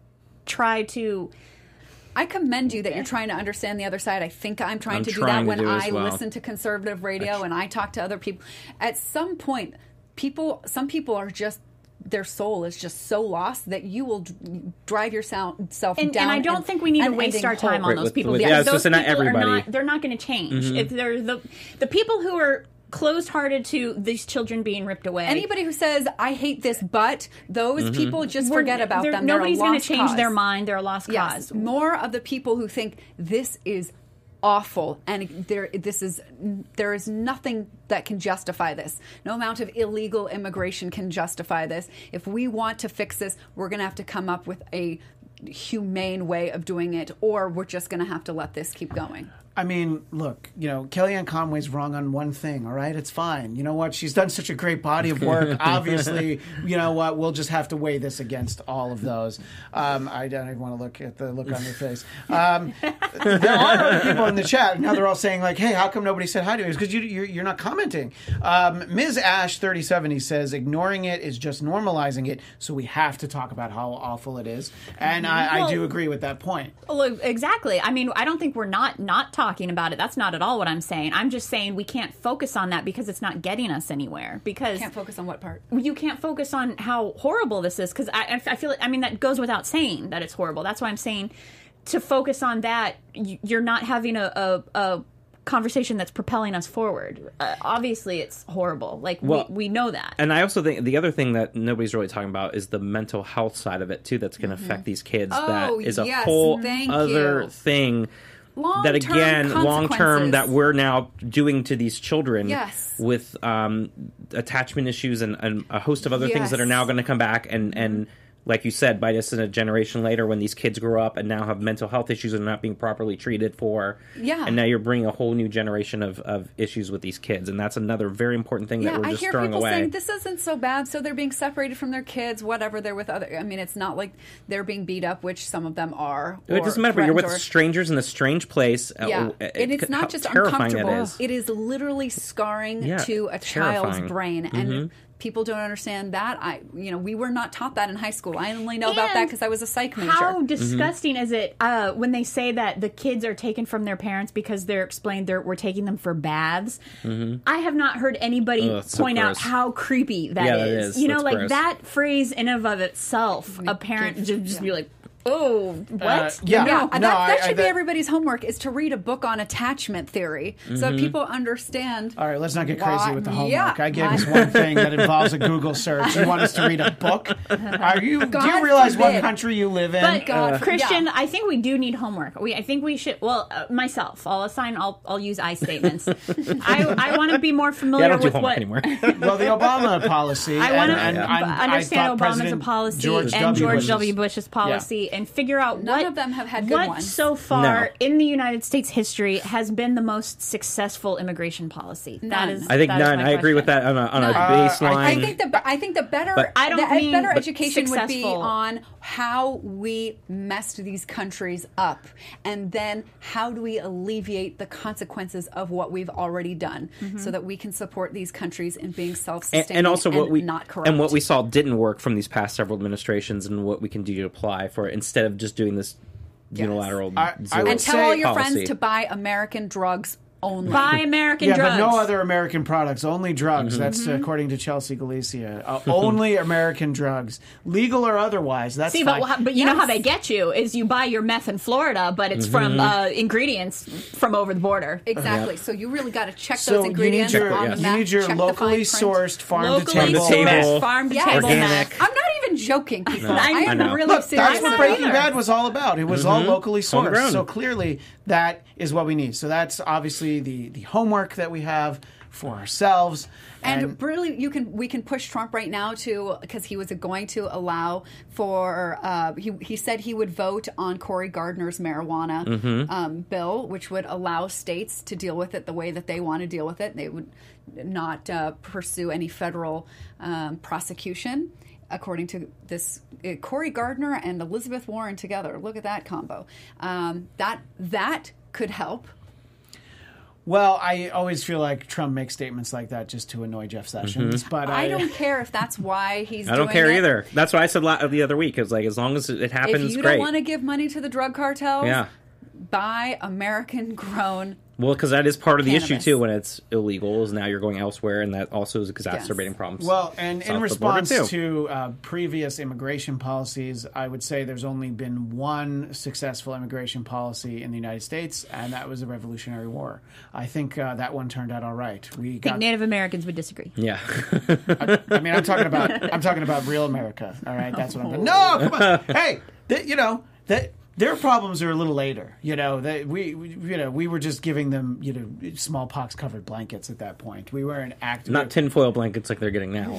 [SPEAKER 2] try to
[SPEAKER 4] I commend you that you're trying to understand the other side. I think I'm trying
[SPEAKER 5] I'm
[SPEAKER 4] to do
[SPEAKER 5] trying
[SPEAKER 4] that
[SPEAKER 5] to
[SPEAKER 4] when
[SPEAKER 5] do it as
[SPEAKER 4] I
[SPEAKER 5] well.
[SPEAKER 4] listen to conservative radio and I talk to other people. At some point, people, some people are just, their soul is just so lost that you will d- drive yourself
[SPEAKER 2] And,
[SPEAKER 4] down.
[SPEAKER 2] and I don't
[SPEAKER 4] an
[SPEAKER 2] think we need to waste
[SPEAKER 4] unending
[SPEAKER 2] our time
[SPEAKER 4] hole.
[SPEAKER 2] on
[SPEAKER 5] Right,
[SPEAKER 2] those
[SPEAKER 5] with-
[SPEAKER 2] people
[SPEAKER 5] with-
[SPEAKER 2] because
[SPEAKER 5] yeah, so
[SPEAKER 2] those
[SPEAKER 5] not
[SPEAKER 2] people are
[SPEAKER 5] everybody.
[SPEAKER 2] not, they're not going to change.
[SPEAKER 5] Mm-hmm.
[SPEAKER 2] If they're the the people who are closed-hearted to these children being ripped away.
[SPEAKER 4] Anybody who says I hate this, but those
[SPEAKER 5] Mm-hmm.
[SPEAKER 4] people just
[SPEAKER 2] we're-
[SPEAKER 4] forget about
[SPEAKER 2] they're-
[SPEAKER 4] them.
[SPEAKER 2] Nobody's
[SPEAKER 4] going
[SPEAKER 2] to change their mind. They're a lost
[SPEAKER 4] Yes,
[SPEAKER 2] cause.
[SPEAKER 4] more of the people who think this is awful and there this is there is nothing that can justify this. No amount of illegal immigration can justify this. If we want to fix this, we're going to have to come up with a humane way of doing it, or we're just going to have to let this keep going.
[SPEAKER 1] I mean, look, you know, Kellyanne Conway's wrong on one thing, all right? It's fine. You know what? She's done such a great body of work. Obviously, you know what? We'll just have to weigh this against all of those. Um, I don't even want to look at the look on your face. Um, there are other people in the chat. Now they're all saying, like, hey, how come nobody said hi to me? It's because you, you're, you're not commenting. Um, Miz Ash thirty seventy says, ignoring it is just normalizing it, so we have to talk about how awful it is. And I, I do
[SPEAKER 2] Well-
[SPEAKER 1] agree with that point.
[SPEAKER 2] Well, exactly. I mean, I don't think we're not not talking about it. That's not at all what I'm saying. I'm just saying we can't focus on that because it's not getting us anywhere. Because
[SPEAKER 4] Can't focus on what part?
[SPEAKER 2] you can't focus on how horrible this is. Because I, I feel. I mean, that goes without saying that it's horrible. That's why I'm saying to focus on that. You're not having a. a, a conversation that's propelling us forward. Uh, obviously, it's horrible. Like
[SPEAKER 5] Well,
[SPEAKER 2] we, we know that.
[SPEAKER 5] And I also think the other thing that nobody's really talking about is the mental health side of it too. That's going to affect these kids.
[SPEAKER 4] Oh,
[SPEAKER 5] that is a
[SPEAKER 4] yes,
[SPEAKER 5] whole
[SPEAKER 4] thank
[SPEAKER 5] other
[SPEAKER 4] you.
[SPEAKER 5] thing.
[SPEAKER 4] Long-term
[SPEAKER 5] that again, long term,
[SPEAKER 4] consequences.
[SPEAKER 5] that we're now doing to these children
[SPEAKER 4] Yes.
[SPEAKER 5] with um, attachment issues and, and a host of other things that are
[SPEAKER 4] Yes.
[SPEAKER 5] now going to come back and and. Like you said, bite us in a generation later when these kids grow up and now have mental health issues and are not being properly treated for.
[SPEAKER 4] Yeah.
[SPEAKER 5] And now you're bringing a whole new generation of, of issues with these kids. And that's another very important thing that
[SPEAKER 4] Yeah,
[SPEAKER 5] we're
[SPEAKER 4] I
[SPEAKER 5] just
[SPEAKER 4] hear
[SPEAKER 5] throwing
[SPEAKER 4] people
[SPEAKER 5] away.
[SPEAKER 4] saying this isn't so bad, so they're being separated from their kids, whatever. They're with other. I mean, it's not like they're being beat up, which some of them are.
[SPEAKER 5] it
[SPEAKER 4] or
[SPEAKER 5] doesn't matter, but you're with
[SPEAKER 4] threatened or-
[SPEAKER 5] strangers in a strange place. uh,
[SPEAKER 4] Yeah,
[SPEAKER 5] uh,
[SPEAKER 4] and it's
[SPEAKER 5] how
[SPEAKER 4] not just
[SPEAKER 5] terrifying
[SPEAKER 4] uncomfortable.
[SPEAKER 5] It is.
[SPEAKER 4] It is literally scarring
[SPEAKER 5] Yeah,
[SPEAKER 4] to a
[SPEAKER 5] terrifying.
[SPEAKER 4] child's brain, and people don't understand that. I, you know, we were not taught that in high school. I only know about that
[SPEAKER 2] And
[SPEAKER 4] because I was a psych major.
[SPEAKER 2] How disgusting is it uh, when they say that the kids are taken from their parents because they're explained they're we're taking them for baths? I have not heard anybody
[SPEAKER 5] Ugh, it's so
[SPEAKER 2] point out
[SPEAKER 5] gross.
[SPEAKER 2] how creepy that
[SPEAKER 5] Yeah,
[SPEAKER 2] is.
[SPEAKER 5] that is.
[SPEAKER 2] You know,
[SPEAKER 5] That's
[SPEAKER 2] like
[SPEAKER 5] gross.
[SPEAKER 2] that phrase in and of itself, a parent just, just be like, "Oh, what?"
[SPEAKER 1] Uh, yeah.
[SPEAKER 4] Yeah,
[SPEAKER 1] No,
[SPEAKER 4] that, that
[SPEAKER 1] I- I-
[SPEAKER 4] should be
[SPEAKER 1] that-
[SPEAKER 4] everybody's homework is to read a book on attachment theory so that people understand.
[SPEAKER 1] All right, let's not get crazy
[SPEAKER 4] Why-
[SPEAKER 1] with the homework.
[SPEAKER 4] yeah.
[SPEAKER 1] I gave us one thing that involves a Google search. You want us to read a book? Are you? do you
[SPEAKER 4] God
[SPEAKER 1] realize what
[SPEAKER 4] forbid.
[SPEAKER 1] country you live in?
[SPEAKER 2] But
[SPEAKER 4] God,
[SPEAKER 2] Christian,
[SPEAKER 4] yeah.
[SPEAKER 2] I think we do need homework. We, I think we should. Well, uh, myself, I'll assign. I'll, I'll use I statements. I, I want to be more
[SPEAKER 5] Yeah, I
[SPEAKER 2] familiar
[SPEAKER 5] don't do
[SPEAKER 2] with
[SPEAKER 5] homework
[SPEAKER 2] what.
[SPEAKER 5] anymore.
[SPEAKER 1] Well, the Obama policy.
[SPEAKER 2] I want to
[SPEAKER 1] and, and, and I
[SPEAKER 2] understand
[SPEAKER 1] thought
[SPEAKER 2] Obama's a
[SPEAKER 1] President
[SPEAKER 2] policy
[SPEAKER 1] George
[SPEAKER 2] and
[SPEAKER 1] W.
[SPEAKER 2] George
[SPEAKER 1] Bush's-
[SPEAKER 2] W. Bush's policy and figure out
[SPEAKER 4] None
[SPEAKER 2] what
[SPEAKER 4] of them have had good
[SPEAKER 2] what
[SPEAKER 4] ones.
[SPEAKER 2] so far
[SPEAKER 5] No.
[SPEAKER 2] in the United States history has been the most successful immigration policy. That
[SPEAKER 4] None.
[SPEAKER 2] is,
[SPEAKER 5] I think
[SPEAKER 2] that is
[SPEAKER 5] none.
[SPEAKER 2] my
[SPEAKER 5] I agree with
[SPEAKER 2] question.
[SPEAKER 5] that on a, on a
[SPEAKER 4] None.
[SPEAKER 1] Uh,
[SPEAKER 5] baseline.
[SPEAKER 4] I think the I think the better
[SPEAKER 5] But-
[SPEAKER 2] I don't
[SPEAKER 4] the
[SPEAKER 2] mean
[SPEAKER 4] better education would be
[SPEAKER 2] successful.
[SPEAKER 4] on how we messed these countries up, and then how do we alleviate the consequences of what we've already done,
[SPEAKER 2] Mm-hmm.
[SPEAKER 4] so that we can support these countries in being
[SPEAKER 5] and,
[SPEAKER 4] self-sustaining
[SPEAKER 5] and also what we
[SPEAKER 4] not corrupt.
[SPEAKER 5] and what we saw didn't work from these past several administrations, and what we can do to apply for it instead of just doing this unilateral
[SPEAKER 1] I- I
[SPEAKER 5] zero
[SPEAKER 1] would
[SPEAKER 4] and tell all
[SPEAKER 1] say
[SPEAKER 4] your
[SPEAKER 5] policy.
[SPEAKER 4] friends to buy American drugs only.
[SPEAKER 2] Buy American
[SPEAKER 1] Yeah,
[SPEAKER 2] drugs.
[SPEAKER 1] but no other American products, only drugs.
[SPEAKER 5] Mm-hmm.
[SPEAKER 1] That's uh, according to Chelsea Galicia. Uh, only American drugs, legal or otherwise. That's
[SPEAKER 2] See,
[SPEAKER 1] fine.
[SPEAKER 2] but, wha- but you know how
[SPEAKER 4] Yes.
[SPEAKER 2] they get you is you buy your meth in Florida, but it's
[SPEAKER 5] Mm-hmm.
[SPEAKER 2] from uh, ingredients from over the border.
[SPEAKER 4] Exactly. So you really got to check
[SPEAKER 1] So
[SPEAKER 4] those
[SPEAKER 1] you
[SPEAKER 4] ingredients
[SPEAKER 1] need your,
[SPEAKER 4] on
[SPEAKER 5] yes.
[SPEAKER 4] the
[SPEAKER 1] you
[SPEAKER 4] map,
[SPEAKER 1] need your
[SPEAKER 4] check the
[SPEAKER 1] locally
[SPEAKER 4] fine print.
[SPEAKER 1] sourced farm
[SPEAKER 2] Locally
[SPEAKER 1] to table.
[SPEAKER 5] Farm to table.
[SPEAKER 2] sourced, farm to
[SPEAKER 4] Yes.
[SPEAKER 2] table
[SPEAKER 5] Organic.
[SPEAKER 2] meth.
[SPEAKER 4] I'm not even joking, people.
[SPEAKER 2] I
[SPEAKER 4] I am
[SPEAKER 5] know.
[SPEAKER 4] really
[SPEAKER 1] Look,
[SPEAKER 4] serious.
[SPEAKER 1] that's what
[SPEAKER 2] not
[SPEAKER 1] Breaking
[SPEAKER 2] either.
[SPEAKER 1] Bad was all about. It was all locally sourced.
[SPEAKER 5] Homegrown.
[SPEAKER 1] So clearly, that is what we need. So that's obviously the the homework that we have for ourselves.
[SPEAKER 4] And, really, you can we can push Trump right now to because he was going to allow for uh, he he said he would vote on Cory Gardner's marijuana
[SPEAKER 5] Mm-hmm.
[SPEAKER 4] um, bill, which would allow states to deal with it the way that they want to deal with it. They would not uh, pursue any federal um, prosecution. According to this, uh, Cory Gardner and Elizabeth Warren together. Look at that combo. Um, that that could help.
[SPEAKER 1] Well, I always feel like Trump makes statements like that just to annoy Jeff Sessions. But
[SPEAKER 4] I
[SPEAKER 1] I
[SPEAKER 4] don't care if that's why he's.
[SPEAKER 5] I don't
[SPEAKER 4] doing
[SPEAKER 5] care
[SPEAKER 4] it.
[SPEAKER 5] either. That's what I said la- the other week. It was like, as long as it happens,
[SPEAKER 4] If you
[SPEAKER 5] great.
[SPEAKER 4] don't want to give money to the drug cartels,
[SPEAKER 5] Yeah.
[SPEAKER 4] buy American-grown.
[SPEAKER 5] Well, because that is part of the issue
[SPEAKER 4] Cannabis.
[SPEAKER 5] too. When it's illegal, is now you're going elsewhere, and that also is exacerbating
[SPEAKER 4] Yes.
[SPEAKER 5] problems.
[SPEAKER 1] Well, and
[SPEAKER 5] south
[SPEAKER 1] in
[SPEAKER 5] of the border,
[SPEAKER 1] response
[SPEAKER 5] too.
[SPEAKER 1] to uh, previous immigration policies, I would say there's only been one successful immigration policy in the United States, and that was the Revolutionary War. I think uh, that one turned out all right. We
[SPEAKER 2] I think
[SPEAKER 1] got.
[SPEAKER 2] Native Americans would disagree.
[SPEAKER 5] yeah,
[SPEAKER 1] I mean, I'm talking about. I'm talking about real America. All right, that's what I'm. No, come on. Hey, th- you know that. Their problems are a little later, you know. They, we, we, you know, we were just giving them, you know, smallpox-covered blankets at that point. We weren't active.
[SPEAKER 5] not tinfoil blankets like they're getting now.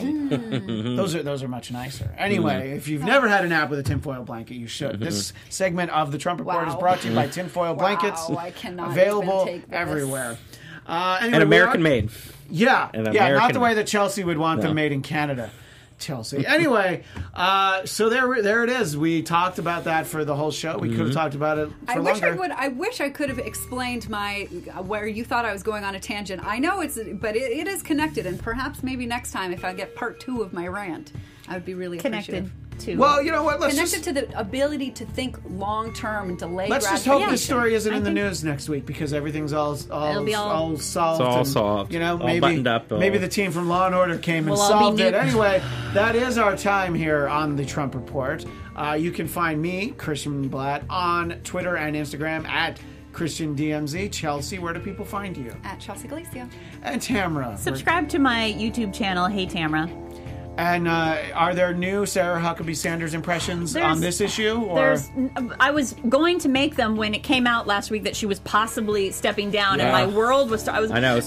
[SPEAKER 1] Those are those are much nicer. Anyway, if you've never had a nap with a tinfoil blanket, you should. This segment of the Trump Report is
[SPEAKER 4] Wow.
[SPEAKER 1] brought to you by tinfoil blankets,
[SPEAKER 4] I cannot
[SPEAKER 1] available
[SPEAKER 4] even take this.
[SPEAKER 1] everywhere. Uh, anyway,
[SPEAKER 5] And
[SPEAKER 1] we
[SPEAKER 5] American
[SPEAKER 1] are-
[SPEAKER 5] made.
[SPEAKER 1] Yeah,
[SPEAKER 5] And
[SPEAKER 1] yeah, not
[SPEAKER 5] American-
[SPEAKER 1] the way that Chelsea would want them made in Canada. Chelsea. Anyway, uh, so there, there it is. We talked about that for the whole show. We could have talked about it for
[SPEAKER 4] I wish
[SPEAKER 1] longer.
[SPEAKER 4] I would. I wish I could have explained my where you thought I was going on a tangent. I know it's, but it, it is connected, and perhaps maybe next time if I get part two of my rant, I would be really
[SPEAKER 2] Connected
[SPEAKER 4] appreciative.
[SPEAKER 2] to.
[SPEAKER 1] Well, you know what? Let's
[SPEAKER 4] Connected
[SPEAKER 1] just,
[SPEAKER 4] to the ability to think long term and delay.
[SPEAKER 1] let's just hope
[SPEAKER 4] gratification.
[SPEAKER 1] this story isn't
[SPEAKER 2] I
[SPEAKER 1] in the
[SPEAKER 2] think-
[SPEAKER 1] news next week because everything's all all,
[SPEAKER 2] It'll be all-
[SPEAKER 1] all solved.
[SPEAKER 5] It's all
[SPEAKER 1] and,
[SPEAKER 5] solved.
[SPEAKER 1] You know,
[SPEAKER 5] All
[SPEAKER 1] maybe
[SPEAKER 5] buttoned up, all-
[SPEAKER 1] maybe the team from Law and Order came and
[SPEAKER 2] We'll all be
[SPEAKER 1] solved it.
[SPEAKER 2] new-
[SPEAKER 1] Anyway, that is our time here on the Trump Report. Uh, you can find me, Christian Blatt, on Twitter and Instagram at Christian D M Z. Chelsea, where do people find you?
[SPEAKER 4] At Chelsea Galicia.
[SPEAKER 1] And Tamara. where-
[SPEAKER 2] Subscribe to my YouTube channel, Hey Tamra.
[SPEAKER 1] And uh, are there new Sarah Huckabee Sanders impressions
[SPEAKER 2] There's-
[SPEAKER 1] on this issue? Or
[SPEAKER 2] There's, I was going to make them when it came out last week that she was possibly stepping down,
[SPEAKER 5] Yeah.
[SPEAKER 2] and my world was. I was.
[SPEAKER 5] I know.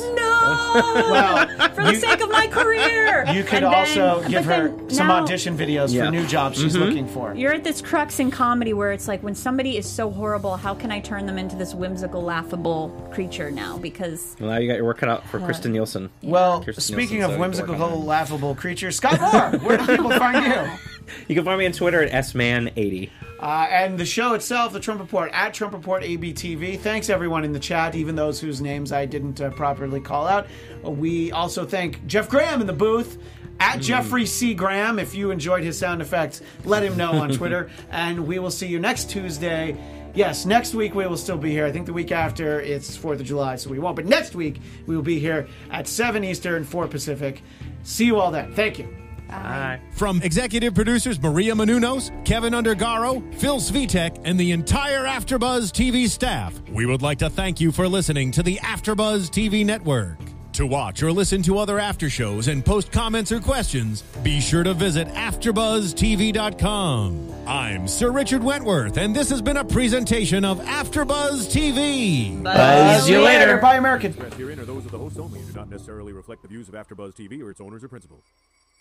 [SPEAKER 2] No.
[SPEAKER 1] Well,
[SPEAKER 2] for the
[SPEAKER 1] you-
[SPEAKER 2] sake of my career.
[SPEAKER 1] you could
[SPEAKER 2] And then-
[SPEAKER 1] also
[SPEAKER 2] but
[SPEAKER 1] give her
[SPEAKER 2] then
[SPEAKER 1] some
[SPEAKER 2] now
[SPEAKER 1] audition videos
[SPEAKER 5] Yeah.
[SPEAKER 1] for new jobs she's looking for.
[SPEAKER 2] You're at this crux in comedy where it's like when somebody is so horrible, how can I turn them into this whimsical, laughable creature now? Because
[SPEAKER 5] Well, now you got your work cut out for Kristen Nielsen.
[SPEAKER 1] Well,
[SPEAKER 5] Kirsten
[SPEAKER 1] speaking
[SPEAKER 5] Nielsen's
[SPEAKER 1] of
[SPEAKER 5] a
[SPEAKER 1] whimsical,
[SPEAKER 5] work on that.
[SPEAKER 1] laughable creatures, Scott Moore, where do people find you?
[SPEAKER 5] You can find me on Twitter at S man eighty.
[SPEAKER 1] Uh, and the show itself, the Trump Report, at Trump Report A B T V. Thanks, everyone in the chat, even those whose names I didn't uh, properly call out. Uh, we also thank Jeff Graham in the booth, at Jeffrey C. Graham. If you enjoyed his sound effects, let him know on Twitter. And we will see you next Tuesday. Yes, next week we will still be here. I think the week after it's fourth of July, so we won't. But next week we will be here at seven Eastern, four Pacific. See you all then. Thank you.
[SPEAKER 5] Bye.
[SPEAKER 3] From executive producers Maria Menounos, Kevin Undergaro, Phil Svitek, and the entire AfterBuzz T V staff, we would like to thank you for listening to the AfterBuzz T V network. To watch or listen to other after shows and post comments or questions, be sure to visit after buzz T V dot com. I'm Sir Richard Wentworth, and this has been a presentation of AfterBuzz T V.
[SPEAKER 5] Buzz you later.
[SPEAKER 1] Bye, American.
[SPEAKER 7] Herein are those of the hosts only and do not necessarily reflect the views of AfterBuzz T V or its owners or principals.